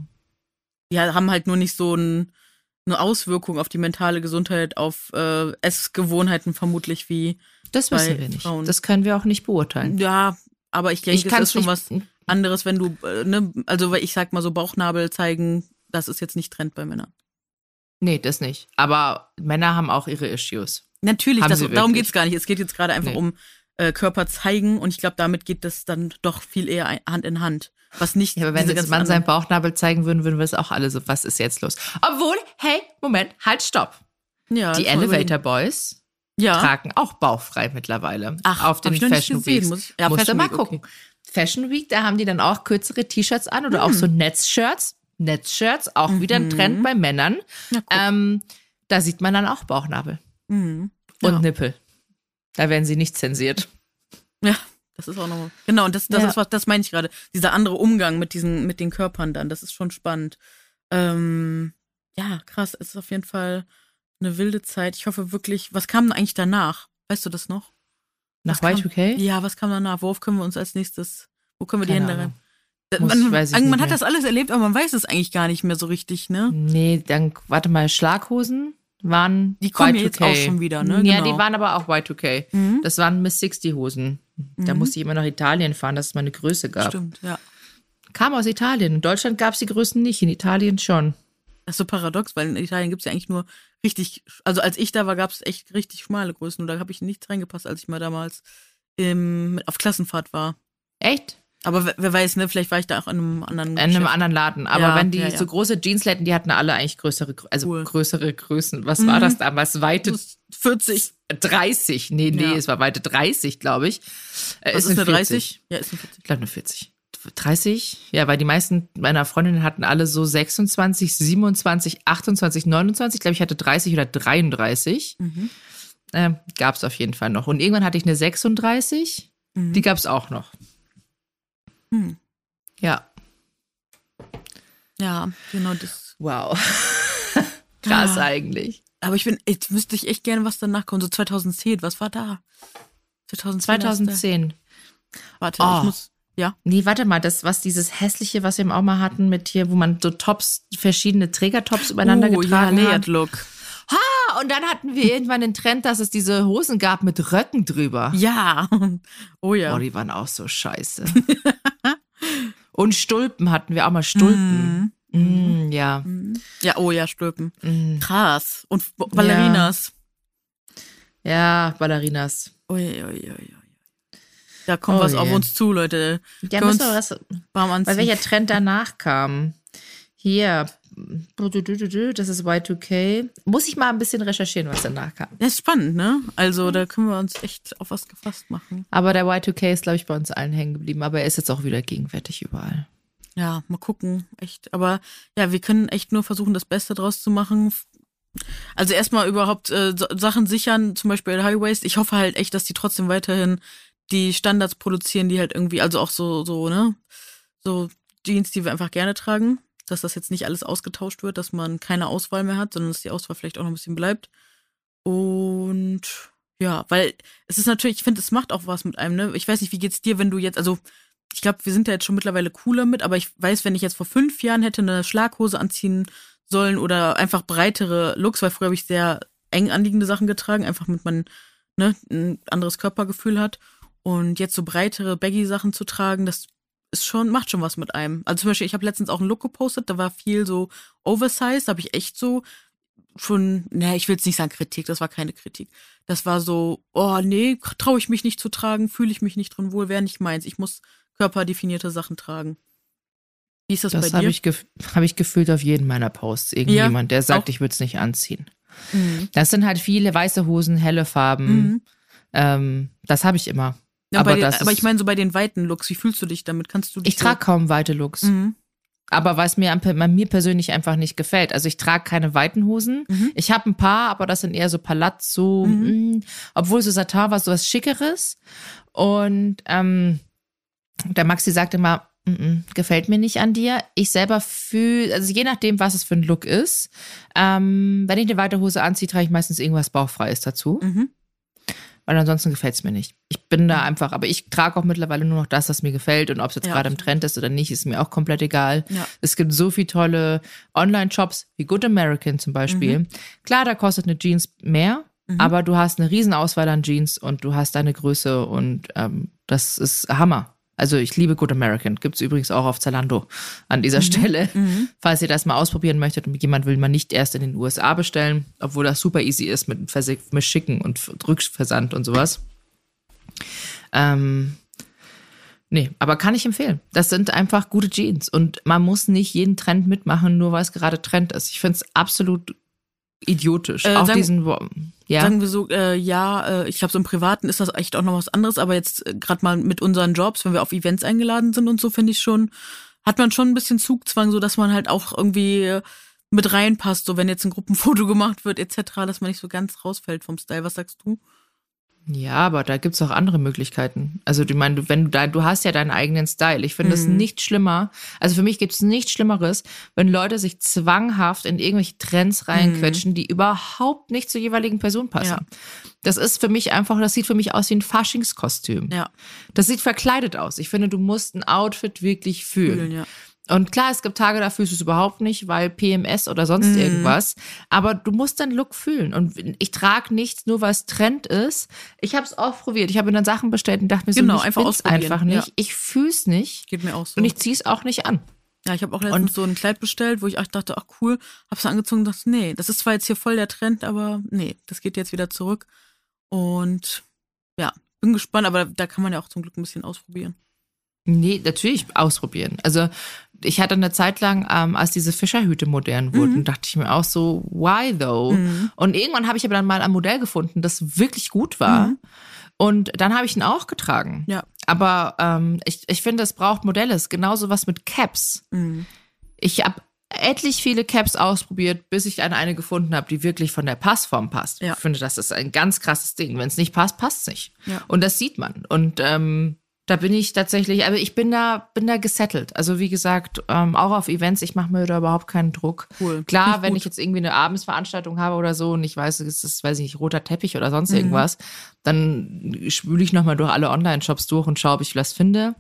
ja, haben halt nur nicht so ein, eine Auswirkung auf die mentale Gesundheit, auf äh, Essgewohnheiten vermutlich wie, Das Bei wissen wir nicht. Frauen. Das können wir auch nicht beurteilen. ja, aber ich denke, Ich es kann ist schon nicht, was anderes, wenn du, äh, ne, also weil ich sag mal so Bauchnabel zeigen, das ist jetzt nicht Trend bei Männern. Nee, das nicht. Aber Männer haben auch ihre Issues. Natürlich, Haben das, sie darum wirklich. geht's gar nicht. Es geht jetzt gerade einfach Nee. um äh, Körper zeigen und ich glaube, damit geht das dann doch viel eher ein- Hand in Hand. Was nicht. Ja, aber wenn diese jetzt ganzen Mann seinen anderen- Bauchnabel zeigen würden, würden wir es auch alle so, was ist jetzt los? Obwohl, hey, Moment, halt, stopp. ja, Die das mal Elevator Boys ja. tragen auch bauchfrei mittlerweile. Ach, auf hab den ich noch nicht Fashion gesehen, Weeks. muss ich- ja, Musst du Fashion mal Week, gucken. okay. Fashion Week, da haben die dann auch kürzere T-Shirts an oder auch Mhm. so Netzshirts. Netzshirts, auch wieder ein Trend bei Männern. Na, guck. Ähm, da sieht man dann auch Bauchnabel Mhm. und Ja. Nippel. Da werden sie nicht zensiert. Ja, das ist auch nochmal. Genau, und das, das Ja. ist was, das meine ich gerade. Dieser andere Umgang mit diesen, mit den Körpern dann, das ist schon spannend. Ähm, ja, krass, es ist auf jeden Fall eine wilde Zeit. Ich hoffe wirklich, was kam denn eigentlich danach? Weißt du das noch? Nach Was Y zwei K? kam, ja, was kam danach? Worauf können wir uns als nächstes, wo können wir die Keine Hände rein? Ahnung. Da- Muss- Man, weiß ich man nicht hat mehr. das alles erlebt, aber man weiß es eigentlich gar nicht mehr so richtig, ne? Nee, dann, warte mal, Schlaghosen waren Die kommen Y ja zwei K. jetzt auch schon wieder, ne? Ja, Genau. die waren aber auch Y zwei K. Mhm. Das waren Miss sechzig Hosen. Da Mhm. musste ich immer nach Italien fahren, dass es mal eine Größe gab. Stimmt, ja. Kam aus Italien. In Deutschland gab es die Größen nicht, in Italien schon. Das ist so paradox, weil in Italien gibt's ja eigentlich nur richtig, also als ich da war, gab's echt richtig schmale Größen und da habe ich nichts reingepasst, als ich mal damals im, auf Klassenfahrt war. Echt? Aber wer, wer weiß, ne, vielleicht war ich da auch in einem anderen In einem Geschäft. anderen Laden. Aber Ja, wenn die ja, ja. so große Jeansläden, die hatten alle eigentlich größere, Grö- also Cool. größere Größen. Was Mhm. war das damals? Weite vierzig. dreißig. Nee, nee, Ja. es war weite dreißig, glaube ich. Äh, Was es ist sind eine vierzig. dreißig? Ja, ist eine vierzig. Ich glaube eine vierzig. dreißig? Ja, weil die meisten meiner Freundinnen hatten alle so sechsundzwanzig, siebenundzwanzig, achtundzwanzig, neunundzwanzig. Ich glaube, ich hatte dreißig oder dreiunddreißig. Mhm. Ähm, gab es auf jeden Fall noch. Und irgendwann hatte ich eine sechsunddreißig. Mhm. Die gab es auch noch. Hm. Ja. Ja, genau das. Wow. Krass Ah. eigentlich. Aber ich bin, jetzt müsste ich echt gerne was danach kommen. So zweitausendzehn, was war da? zweitauszehn. zweitausendzehn. Warte, Oh. ich muss, ja. Nee, warte mal, das, was dieses hässliche, was wir auch mal hatten mit hier, wo man so Tops, verschiedene Trägertops übereinander oh, getragen ja, hat. Layered Look. Ah, und dann hatten wir irgendwann den Trend, dass es diese Hosen gab mit Röcken drüber. Ja. Oh ja. Boah, die waren auch so scheiße. Und Stulpen hatten wir auch mal Stulpen. Mhm. Mm, ja. Mhm. Ja, oh ja, Stülpen. Mm. Krass. Und Ballerinas. Ja, ja Ballerinas. Ui, ui, ui, ui. Da kommt Oh was je. auf uns zu, Leute. Ja, Können müssen wir uns was, warm anziehen. weil welcher Trend danach kam. Hier, das ist Y zwei K. Muss ich mal ein bisschen recherchieren, was danach kam. Das ist spannend, ne? Also da können wir uns echt auf was gefasst machen. Aber der Y zwei K ist, glaube ich, bei uns allen hängen geblieben. Aber er ist jetzt auch wieder gegenwärtig überall. Ja, mal gucken, echt. Aber ja, wir können echt nur versuchen, das Beste draus zu machen. Also erstmal überhaupt äh, so, Sachen sichern, zum Beispiel High Waist. Ich hoffe halt echt, dass die trotzdem weiterhin die Standards produzieren, die halt irgendwie, also auch so, so, ne, so Jeans, die wir einfach gerne tragen, dass das jetzt nicht alles ausgetauscht wird, dass man keine Auswahl mehr hat, sondern dass die Auswahl vielleicht auch noch ein bisschen bleibt. Und ja, weil es ist natürlich, ich finde, es macht auch was mit einem, ne? Ich weiß nicht, wie geht's dir, wenn du jetzt, also ich glaube, wir sind ja jetzt schon mittlerweile cooler mit, aber ich weiß, wenn ich jetzt vor fünf Jahren hätte eine Schlaghose anziehen sollen oder einfach breitere Looks, weil früher habe ich sehr eng anliegende Sachen getragen, einfach mit man, ne, ein anderes Körpergefühl hat. Und jetzt so breitere Baggy-Sachen zu tragen, das ist schon, macht schon was mit einem. Also zum Beispiel, ich habe letztens auch einen Look gepostet, da war viel so Oversize, da habe ich echt so schon, ne, ich will jetzt nicht sagen Kritik, das war keine Kritik. Das war so, oh nee, traue ich mich nicht zu tragen, fühle ich mich nicht drin wohl, wäre nicht meins. Ich muss körperdefinierte Sachen tragen. Wie ist das, Das bei habe dir? ich, gef- hab ich gefühlt auf jeden meiner Posts. Irgendjemand, Ja, der sagt, auch. ich würde es nicht anziehen. Mhm. Das sind halt viele weiße Hosen, helle Farben. Mhm. Ähm, das habe ich immer. Ja, aber bei den, das aber ist, ich meine so bei den weiten Looks, wie fühlst du dich damit? Kannst du dich ich trage kaum weite Looks. so, mhm. Aber was mir, an, an mir persönlich einfach nicht gefällt. Also ich trage keine weiten Hosen. Mhm. Ich habe ein paar, aber das sind eher so Palazzo, Mhm. mh, obwohl so Satin war so was Schickeres. Und ähm, der Maxi sagte immer, mm, mm, gefällt mir nicht an dir. Ich selber fühle, also je nachdem, was es für ein Look ist. Ähm, wenn ich eine weite Hose anziehe, trage ich meistens irgendwas Bauchfreies dazu. Mhm. Weil ansonsten gefällt es mir nicht. Ich bin da einfach, aber ich trage auch mittlerweile nur noch das, was mir gefällt. Und ob es jetzt Ja. gerade im Trend ist oder nicht, ist mir auch komplett egal. Ja. Es gibt so viele tolle Online-Shops, wie Good American zum Beispiel. Mhm. Klar, da kostet eine Jeans mehr, Mhm. aber du hast eine riesen Auswahl an Jeans und du hast deine Größe und ähm, das ist Hammer. Also ich liebe Good American. Gibt's übrigens auch auf Zalando an dieser Stelle. Mhm. Falls ihr das mal ausprobieren möchtet und jemand will man nicht erst in den U S A bestellen, obwohl das super easy ist mit, Versi- mit Schicken und Rückversand und sowas. Ähm, nee, aber kann ich empfehlen. Das sind einfach gute Jeans und man muss nicht jeden Trend mitmachen, nur weil es gerade Trend ist. Ich finde es absolut idiotisch. Äh, auch sagen- diesen, ja. Sagen wir so, äh, ja, äh, ich glaube, so im Privaten ist das echt auch noch was anderes, aber jetzt äh, gerade mal mit unseren Jobs, wenn wir auf Events eingeladen sind und so, finde ich schon, hat man schon ein bisschen Zugzwang, so dass man halt auch irgendwie äh, mit reinpasst, so wenn jetzt ein Gruppenfoto gemacht wird et cetera, dass man nicht so ganz rausfällt vom Style. Was sagst du? Ja, aber da gibt's auch andere Möglichkeiten. Also, ich meine, du, wenn du da, du hast ja deinen eigenen Style. Ich finde es Mhm. nicht schlimmer. Also für mich gibt's nichts Schlimmeres, wenn Leute sich zwanghaft in irgendwelche Trends reinquetschen, die überhaupt nicht zur jeweiligen Person passen. Ja. Das ist für mich einfach, das sieht für mich aus wie ein Faschingskostüm. Ja, Das sieht verkleidet aus. Ich finde, du musst ein Outfit wirklich fühlen. fühlen, ja. Und klar, es gibt Tage, da fühlst du es überhaupt nicht, weil P M S oder sonst Mhm. irgendwas. Aber du musst deinen Look fühlen. Und ich trage nichts, nur weil es Trend ist. Ich habe es auch probiert. Ich habe mir dann Sachen bestellt und dachte mir Genau, so, ich einfach will's ausprobieren, einfach nicht. ja. Ich fühl's nicht. Geht mir auch so. Und ich zieh's auch nicht an. Ja, ich habe auch letztens Und- so ein Kleid bestellt, wo ich auch dachte, ach cool, hab's dann angezogen und dachte, nee, das ist zwar jetzt hier voll der Trend, aber nee, das geht jetzt wieder zurück. Und ja, bin gespannt, aber da kann man ja auch zum Glück ein bisschen ausprobieren. Nee, natürlich ausprobieren. Also ich hatte eine Zeit lang, ähm, als diese Fischerhüte modern wurden, dachte ich mir auch so, why though? Mhm. Und irgendwann habe ich aber dann mal ein Modell gefunden, das wirklich gut war. Mhm. Und dann habe ich ihn auch getragen. Ja. Aber ähm, ich, ich finde, es braucht Modelle. Es ist genauso was mit Caps. Mhm. Ich habe etlich viele Caps ausprobiert, bis ich eine, eine gefunden habe, die wirklich von der Passform passt. Ja. Ich finde, das ist ein ganz krasses Ding. Wenn es nicht passt, passt es nicht. Ja. Und das sieht man. Und ähm, da bin ich tatsächlich, also ich bin da, bin da gesettelt. Also wie gesagt, ähm, auch auf Events, ich mache mir da überhaupt keinen Druck. Cool. Klar, Finde ich wenn gut. ich jetzt irgendwie eine Abendsveranstaltung habe oder so und ich weiß, es ist, weiß ich nicht, roter Teppich oder sonst Mhm. irgendwas, dann spüle ich nochmal durch alle Online-Shops durch und schaue, ob ich was finde.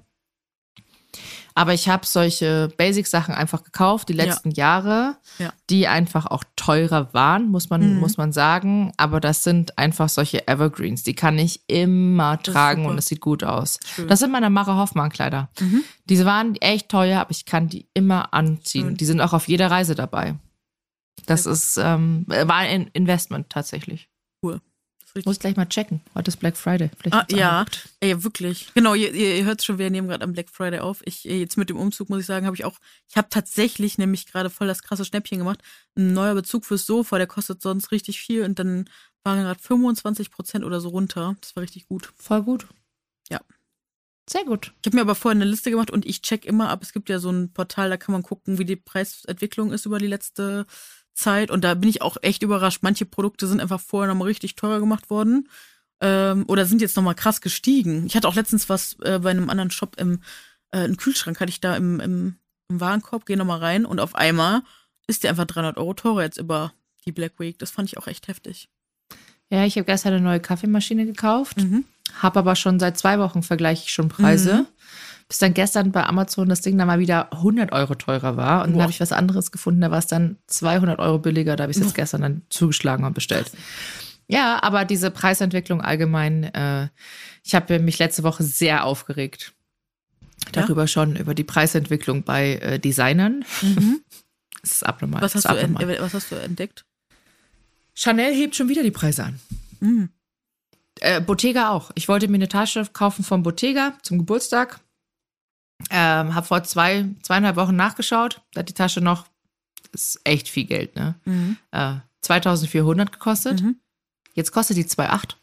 Aber ich habe solche Basic-Sachen einfach gekauft, die letzten Jahre, Ja. die einfach auch teurer waren, muss man, Mhm. muss man sagen. Aber das sind einfach solche Evergreens, die kann ich immer ist tragen super. und es sieht gut aus. Schön. Das sind meine Mara Hoffmann-Kleider. Mhm. Diese waren echt teuer, aber ich kann die immer anziehen. Schön. Die sind auch auf jeder Reise dabei. Das ist, ähm, war ein Investment tatsächlich. Cool. Muss ich gleich mal checken. Heute ist Black Friday. Vielleicht ah, ja, ey, wirklich. Genau, ihr, ihr hört schon, wir nehmen gerade am Black Friday auf. Ich jetzt mit dem Umzug, muss ich sagen, habe ich auch, ich habe tatsächlich nämlich gerade voll das krasse Schnäppchen gemacht. Ein neuer Bezug fürs Sofa, der kostet sonst richtig viel und dann waren gerade fünfundzwanzig Prozent oder so runter. Das war richtig gut. Voll gut. Ja. Sehr gut. Ich habe mir aber vorher eine Liste gemacht und ich check immer ab. Es gibt ja so ein Portal, da kann man gucken, wie die Preisentwicklung ist über die letzte Zeit. Und da bin ich auch echt überrascht. Manche Produkte sind einfach vorher nochmal richtig teurer gemacht worden. Ähm, oder sind jetzt nochmal krass gestiegen. Ich hatte auch letztens was äh, bei einem anderen Shop im äh, einen Kühlschrank, hatte ich da im, im, im Warenkorb, gehe nochmal rein und auf einmal ist der einfach dreihundert Euro teurer jetzt über die Black Week. Das fand ich auch echt heftig. Ja, ich habe gestern eine neue Kaffeemaschine gekauft, Mhm. habe aber schon seit zwei Wochen vergleiche ich schon Preise. Mhm. Bis dann gestern bei Amazon das Ding dann mal wieder hundert Euro teurer war. Und dann Boah. habe ich was anderes gefunden, da war es dann zweihundert Euro billiger. Da habe ich es jetzt gestern dann zugeschlagen und bestellt. Ja, aber diese Preisentwicklung allgemein, äh, ich habe mich letzte Woche sehr aufgeregt. Darüber Ja? schon, über die Preisentwicklung bei äh, Designern. Mhm. Das ist abnormal. Was, das hast ist du abnormal. ent- was hast du entdeckt? Chanel hebt schon wieder die Preise an. Mhm. Äh, Bottega auch. Ich wollte mir eine Tasche kaufen von Bottega zum Geburtstag. Ähm, habe vor zwei, zweieinhalb Wochen nachgeschaut. Da hat die Tasche noch, ist echt viel Geld, ne? Mhm. Äh, zweitausendvierhundert gekostet. Mhm. Jetzt kostet die zwei Komma acht.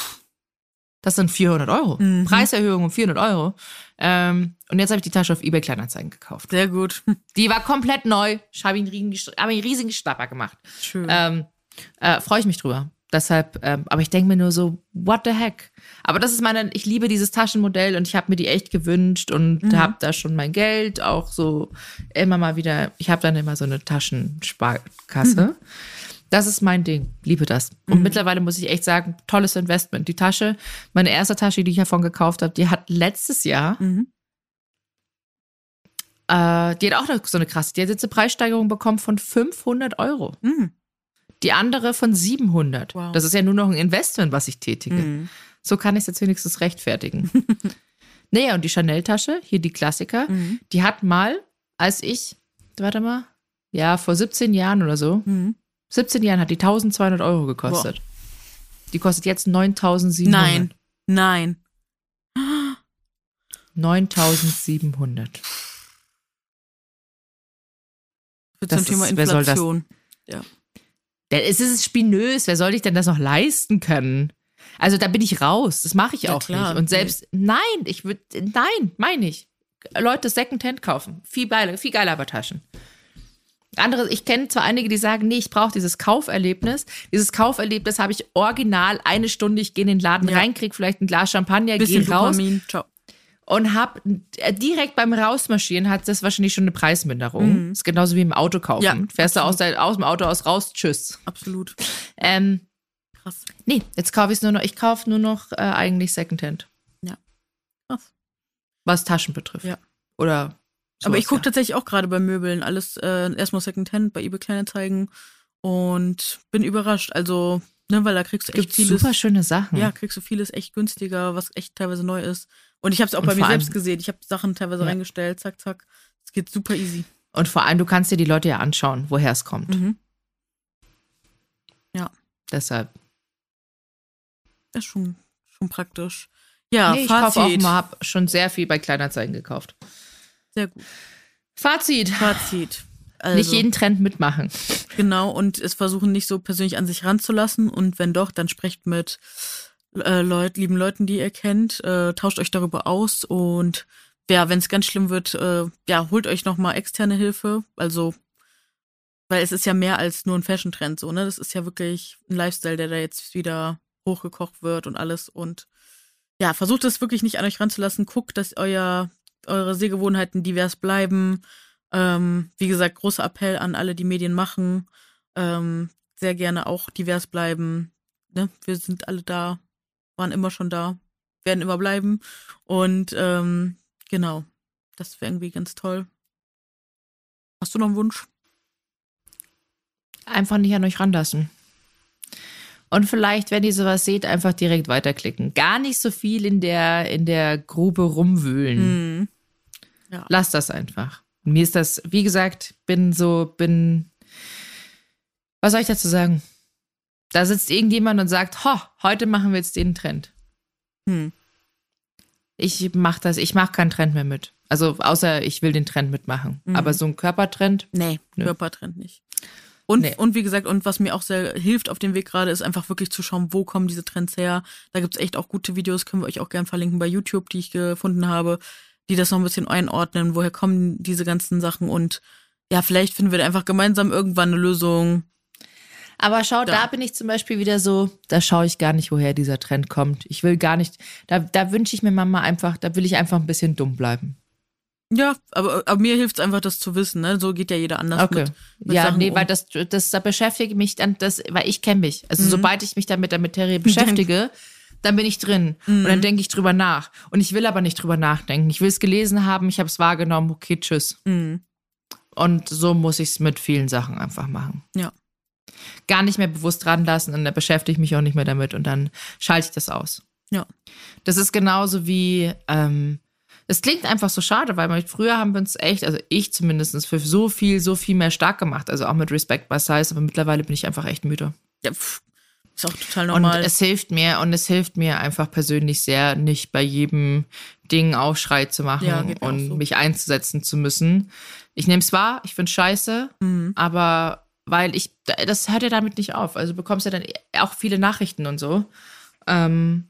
Das sind vierhundert Euro. Mhm. Preiserhöhung um vierhundert Euro. Ähm, und jetzt habe ich die Tasche auf eBay Kleinanzeigen gekauft. Sehr gut. Die war komplett neu. Ich habe einen riesigen, hab einen riesigen Schnapper gemacht. Schön. Ähm, äh, freue ich mich drüber. Deshalb, ähm, aber ich denke mir nur so, what the heck? Aber das ist meine, ich liebe dieses Taschenmodell und ich habe mir die echt gewünscht und Mhm. habe da schon mein Geld auch so immer mal wieder, ich habe dann immer so eine Taschensparkasse. Mhm. Das ist mein Ding, liebe das. Und Mhm. mittlerweile muss ich echt sagen, tolles Investment. Die Tasche, meine erste Tasche, die ich davon gekauft habe, die hat letztes Jahr, Mhm. äh, die hat auch noch so eine krasse, die hat jetzt eine Preissteigerung bekommen von fünfhundert Euro. Mhm. Die andere von siebenhundert. Wow. Das ist ja nur noch ein Investment, was ich tätige. Mhm. So kann ich es jetzt wenigstens rechtfertigen. Naja, und die Chanel-Tasche, hier die Klassiker, Mhm. die hat mal, als ich, warte mal, ja, vor siebzehn Jahren oder so, Mhm. siebzehn Jahren hat die eintausendzweihundert Euro gekostet. Die kostet jetzt neuntausendsiebenhundert. Nein. Nein. neuntausendsiebenhundert. Für Das zum Thema ist- wer soll das- Inflation. Denn es ist spinös. Wer soll ich denn das noch leisten können? Also da bin ich raus. Das mache ich Ja, auch klar. nicht. Und selbst, nein, ich würde, nein, meine ich. Leute Secondhand kaufen. Viel geiler, viel geiler aber Taschen. Andere, ich kenne zwar einige, die sagen, nee, ich brauche dieses Kauferlebnis. Dieses Kauferlebnis habe ich original eine Stunde. Ich gehe in den Laden Ja. rein, krieg vielleicht ein Glas Champagner, Bisschen gehe raus Dopamin. Ciao. und hab äh, direkt beim Rausmarschieren hat das wahrscheinlich schon eine Preisminderung. Mhm. Ist genauso wie im Auto kaufen. Ja, Fährst du aus, absolut. der, aus dem Auto aus raus, tschüss. Absolut. Ähm, Krass. Nee, jetzt kaufe ich es nur noch, ich kaufe nur noch äh, eigentlich Secondhand. Ja. Krass. Was Taschen betrifft. Ja. Oder Aber ich gucke ja. tatsächlich auch gerade bei Möbeln alles äh, erstmal Secondhand bei eBay Kleinanzeigen und bin überrascht. Also, ne, weil da kriegst du Es echt gibt vieles. super schöne Sachen. Ja, kriegst du vieles echt günstiger, was echt teilweise neu ist. Und ich habe es auch Und bei mir vor allem- selbst gesehen. Ich habe Sachen teilweise Ja. reingestellt, zack, zack. Es geht super easy. Und vor allem, du kannst dir die Leute ja anschauen, woher es kommt. Mhm. Deshalb. Ist schon, schon praktisch. Ja, nee, ich kaufe auch Fazit. mal, habe schon sehr viel bei Kleinanzeigen gekauft. Sehr gut. Fazit. Fazit. Also, Nicht jeden Trend mitmachen. Genau, und es versuchen nicht so persönlich an sich ranzulassen. Und wenn doch, dann sprecht mit äh, Leut, lieben Leuten, die ihr kennt. Äh, tauscht euch darüber aus. Und ja, wenn es ganz schlimm wird, äh, ja, holt euch nochmal externe Hilfe. Also, weil es ist ja mehr als nur ein Fashion-Trend so, ne? Das ist ja wirklich ein Lifestyle, der da jetzt wieder hochgekocht wird und alles. Und ja, versucht es wirklich nicht an euch ranzulassen. Guckt, dass euer eure Sehgewohnheiten divers bleiben. Ähm, wie gesagt, großer Appell an alle, die Medien machen. Ähm, sehr gerne auch divers bleiben. Ne? Wir sind alle da, waren immer schon da, werden immer bleiben. Und ähm, genau, das wäre irgendwie ganz toll. Hast du noch einen Wunsch? Einfach nicht an euch ranlassen. Und vielleicht, wenn ihr sowas seht, einfach direkt weiterklicken. Gar nicht so viel in der, in der Grube rumwühlen. Hm. Ja. Lasst das einfach. Mir ist das, wie gesagt, bin so, bin Was soll ich dazu sagen? Da sitzt irgendjemand und sagt, ho, heute machen wir jetzt den Trend. Hm. Ich mach das, ich mach keinen Trend mehr mit. Also außer ich will den Trend mitmachen. Mhm. Aber so ein Körpertrend? Nee, Nö. Körpertrend nicht. Und, Nee. und wie gesagt, und was mir auch sehr hilft auf dem Weg gerade, ist einfach wirklich zu schauen, wo kommen diese Trends her. Da gibt's echt auch gute Videos, können wir euch auch gern verlinken bei YouTube, die ich gefunden habe, die das noch ein bisschen einordnen, woher kommen diese ganzen Sachen und ja, vielleicht finden wir da einfach gemeinsam irgendwann eine Lösung. Aber schau, da. Da. bin ich zum Beispiel wieder so, da schaue ich gar nicht, woher dieser Trend kommt. Ich will gar nicht, da, da wünsche ich mir Mama einfach, da will ich einfach ein bisschen dumm bleiben. Ja, aber, aber mir hilft's einfach, das zu wissen, ne? So geht ja jeder anders Okay. mit, mit Ja, Sachen nee, um. weil das, das, da beschäftige mich dann, das, weil ich kenne mich. Also Mhm. sobald ich mich dann mit der Materie beschäftige, dann bin ich drin. Mhm. Und dann denke ich drüber nach. Und ich will aber nicht drüber nachdenken. Ich will es gelesen haben, ich habe es wahrgenommen, okay, tschüss. Mhm. Und so muss ich es mit vielen Sachen einfach machen. Ja. Gar nicht mehr bewusst dran lassen und dann beschäftige ich mich auch nicht mehr damit und dann schalte ich das aus. Ja. Das ist genauso wie, ähm, es klingt einfach so schade, weil wir, früher haben wir uns echt, also ich zumindest, für so viel, so viel mehr stark gemacht. Also auch mit Respect by Size, aber mittlerweile bin ich einfach echt müde. Ja, pff, ist auch total normal. Und es hilft mir, und es hilft mir einfach persönlich sehr, nicht bei jedem Ding Aufschrei zu machen Ja, geht mir auch und so. mich einzusetzen zu müssen. Ich nehme es wahr, ich finde es scheiße, Mhm. aber weil ich, das hört ja damit nicht auf. Also du bekommst ja dann auch viele Nachrichten und so. Ähm,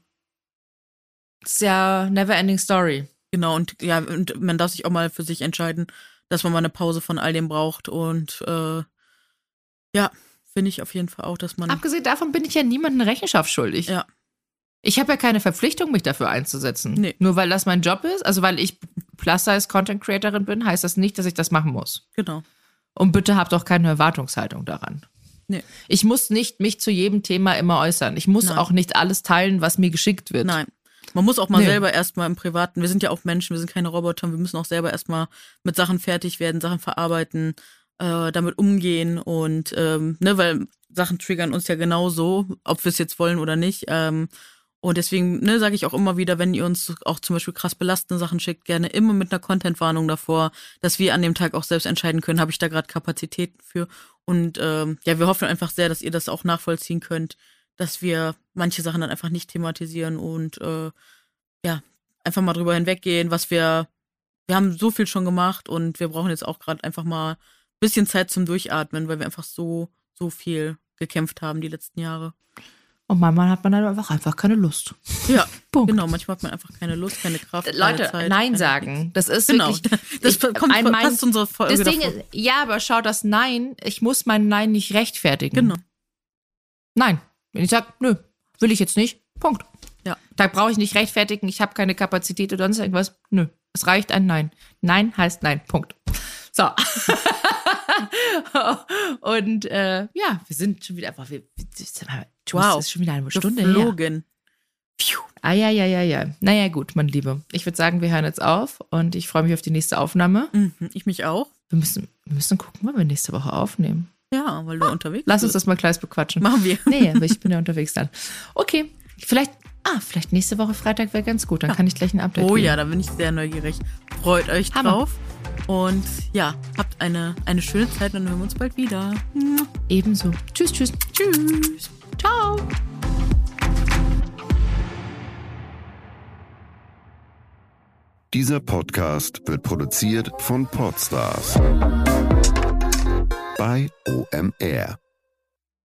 das ist ja never ending story. Genau, und ja, und man darf sich auch mal für sich entscheiden, dass man mal eine Pause von all dem braucht. Und äh, ja, finde ich auf jeden Fall auch, dass man. Abgesehen davon bin ich ja niemandem Rechenschaft schuldig. Ja. Ich habe ja keine Verpflichtung, mich dafür einzusetzen. Nee. Nur weil das mein Job ist, also weil ich Plus-Size-Content-Creatorin bin, heißt das nicht, dass ich das machen muss. Genau. Und bitte habt auch keine Erwartungshaltung daran. Nee. Ich muss nicht mich zu jedem Thema immer äußern. Ich muss Nein. auch nicht alles teilen, was mir geschickt wird. Nein. Man muss auch mal Nee. selber erstmal im Privaten, wir sind ja auch Menschen, wir sind keine Roboter, wir müssen auch selber erstmal mit Sachen fertig werden, Sachen verarbeiten, äh, damit umgehen und, ähm, ne, weil Sachen triggern uns ja genauso, ob wir es jetzt wollen oder nicht. Ähm, und deswegen, ne, sage ich auch immer wieder, wenn ihr uns auch zum Beispiel krass belastende Sachen schickt, gerne immer mit einer Content-Warnung davor, dass wir an dem Tag auch selbst entscheiden können, habe ich da gerade Kapazitäten für. Und ähm, ja, wir hoffen einfach sehr, dass ihr das auch nachvollziehen könnt, dass wir manche Sachen dann einfach nicht thematisieren und äh, ja, einfach mal drüber hinweggehen, was wir, wir haben so viel schon gemacht und wir brauchen jetzt auch gerade einfach mal ein bisschen Zeit zum Durchatmen, weil wir einfach so, so viel gekämpft haben die letzten Jahre. Und manchmal hat man dann einfach, einfach keine Lust. Ja, Punkt. genau, manchmal hat man einfach keine Lust, keine Kraft, keine Leute, Zeit, Nein keine sagen. nichts. Das ist Genau, wirklich. das ich- kommt, ein Mein- passt zu unserer Folge Das Ding davor. ist, ja, aber schau, das Nein, ich muss mein Nein nicht rechtfertigen. Genau. Nein. Wenn ich sage, nö, will ich jetzt nicht, Punkt. Ja. Da brauche ich nicht rechtfertigen, ich habe keine Kapazität oder sonst irgendwas. Nö, es reicht ein Nein. Nein heißt Nein, Punkt. So. Und äh, ja, wir sind schon wieder einfach, wir, wir, Wow. es ist schon wieder eine Stunde her. Geflogen. Pfiuh. Ah, ja, ja, ja, ja. Naja, gut, mein Liebe. Ich würde sagen, wir hören jetzt auf und ich freue mich auf die nächste Aufnahme. Mhm, ich mich auch. Wir müssen, wir müssen gucken, wann wir nächste Woche aufnehmen. Ja, weil du unterwegs Lass uns bist. das mal gleich bequatschen. Machen wir. Nee, aber ich bin ja unterwegs dann. Okay, vielleicht, ah, vielleicht nächste Woche Freitag wäre ganz gut. Dann kann ich gleich ein Update Oh geben. ja, da bin ich sehr neugierig. Freut euch Hammer. drauf. Und ja, habt eine, eine schöne Zeit und dann hören wir uns bald wieder. Ebenso. Tschüss, tschüss. Tschüss. Ciao. Dieser Podcast wird produziert von Podstars bei O M R.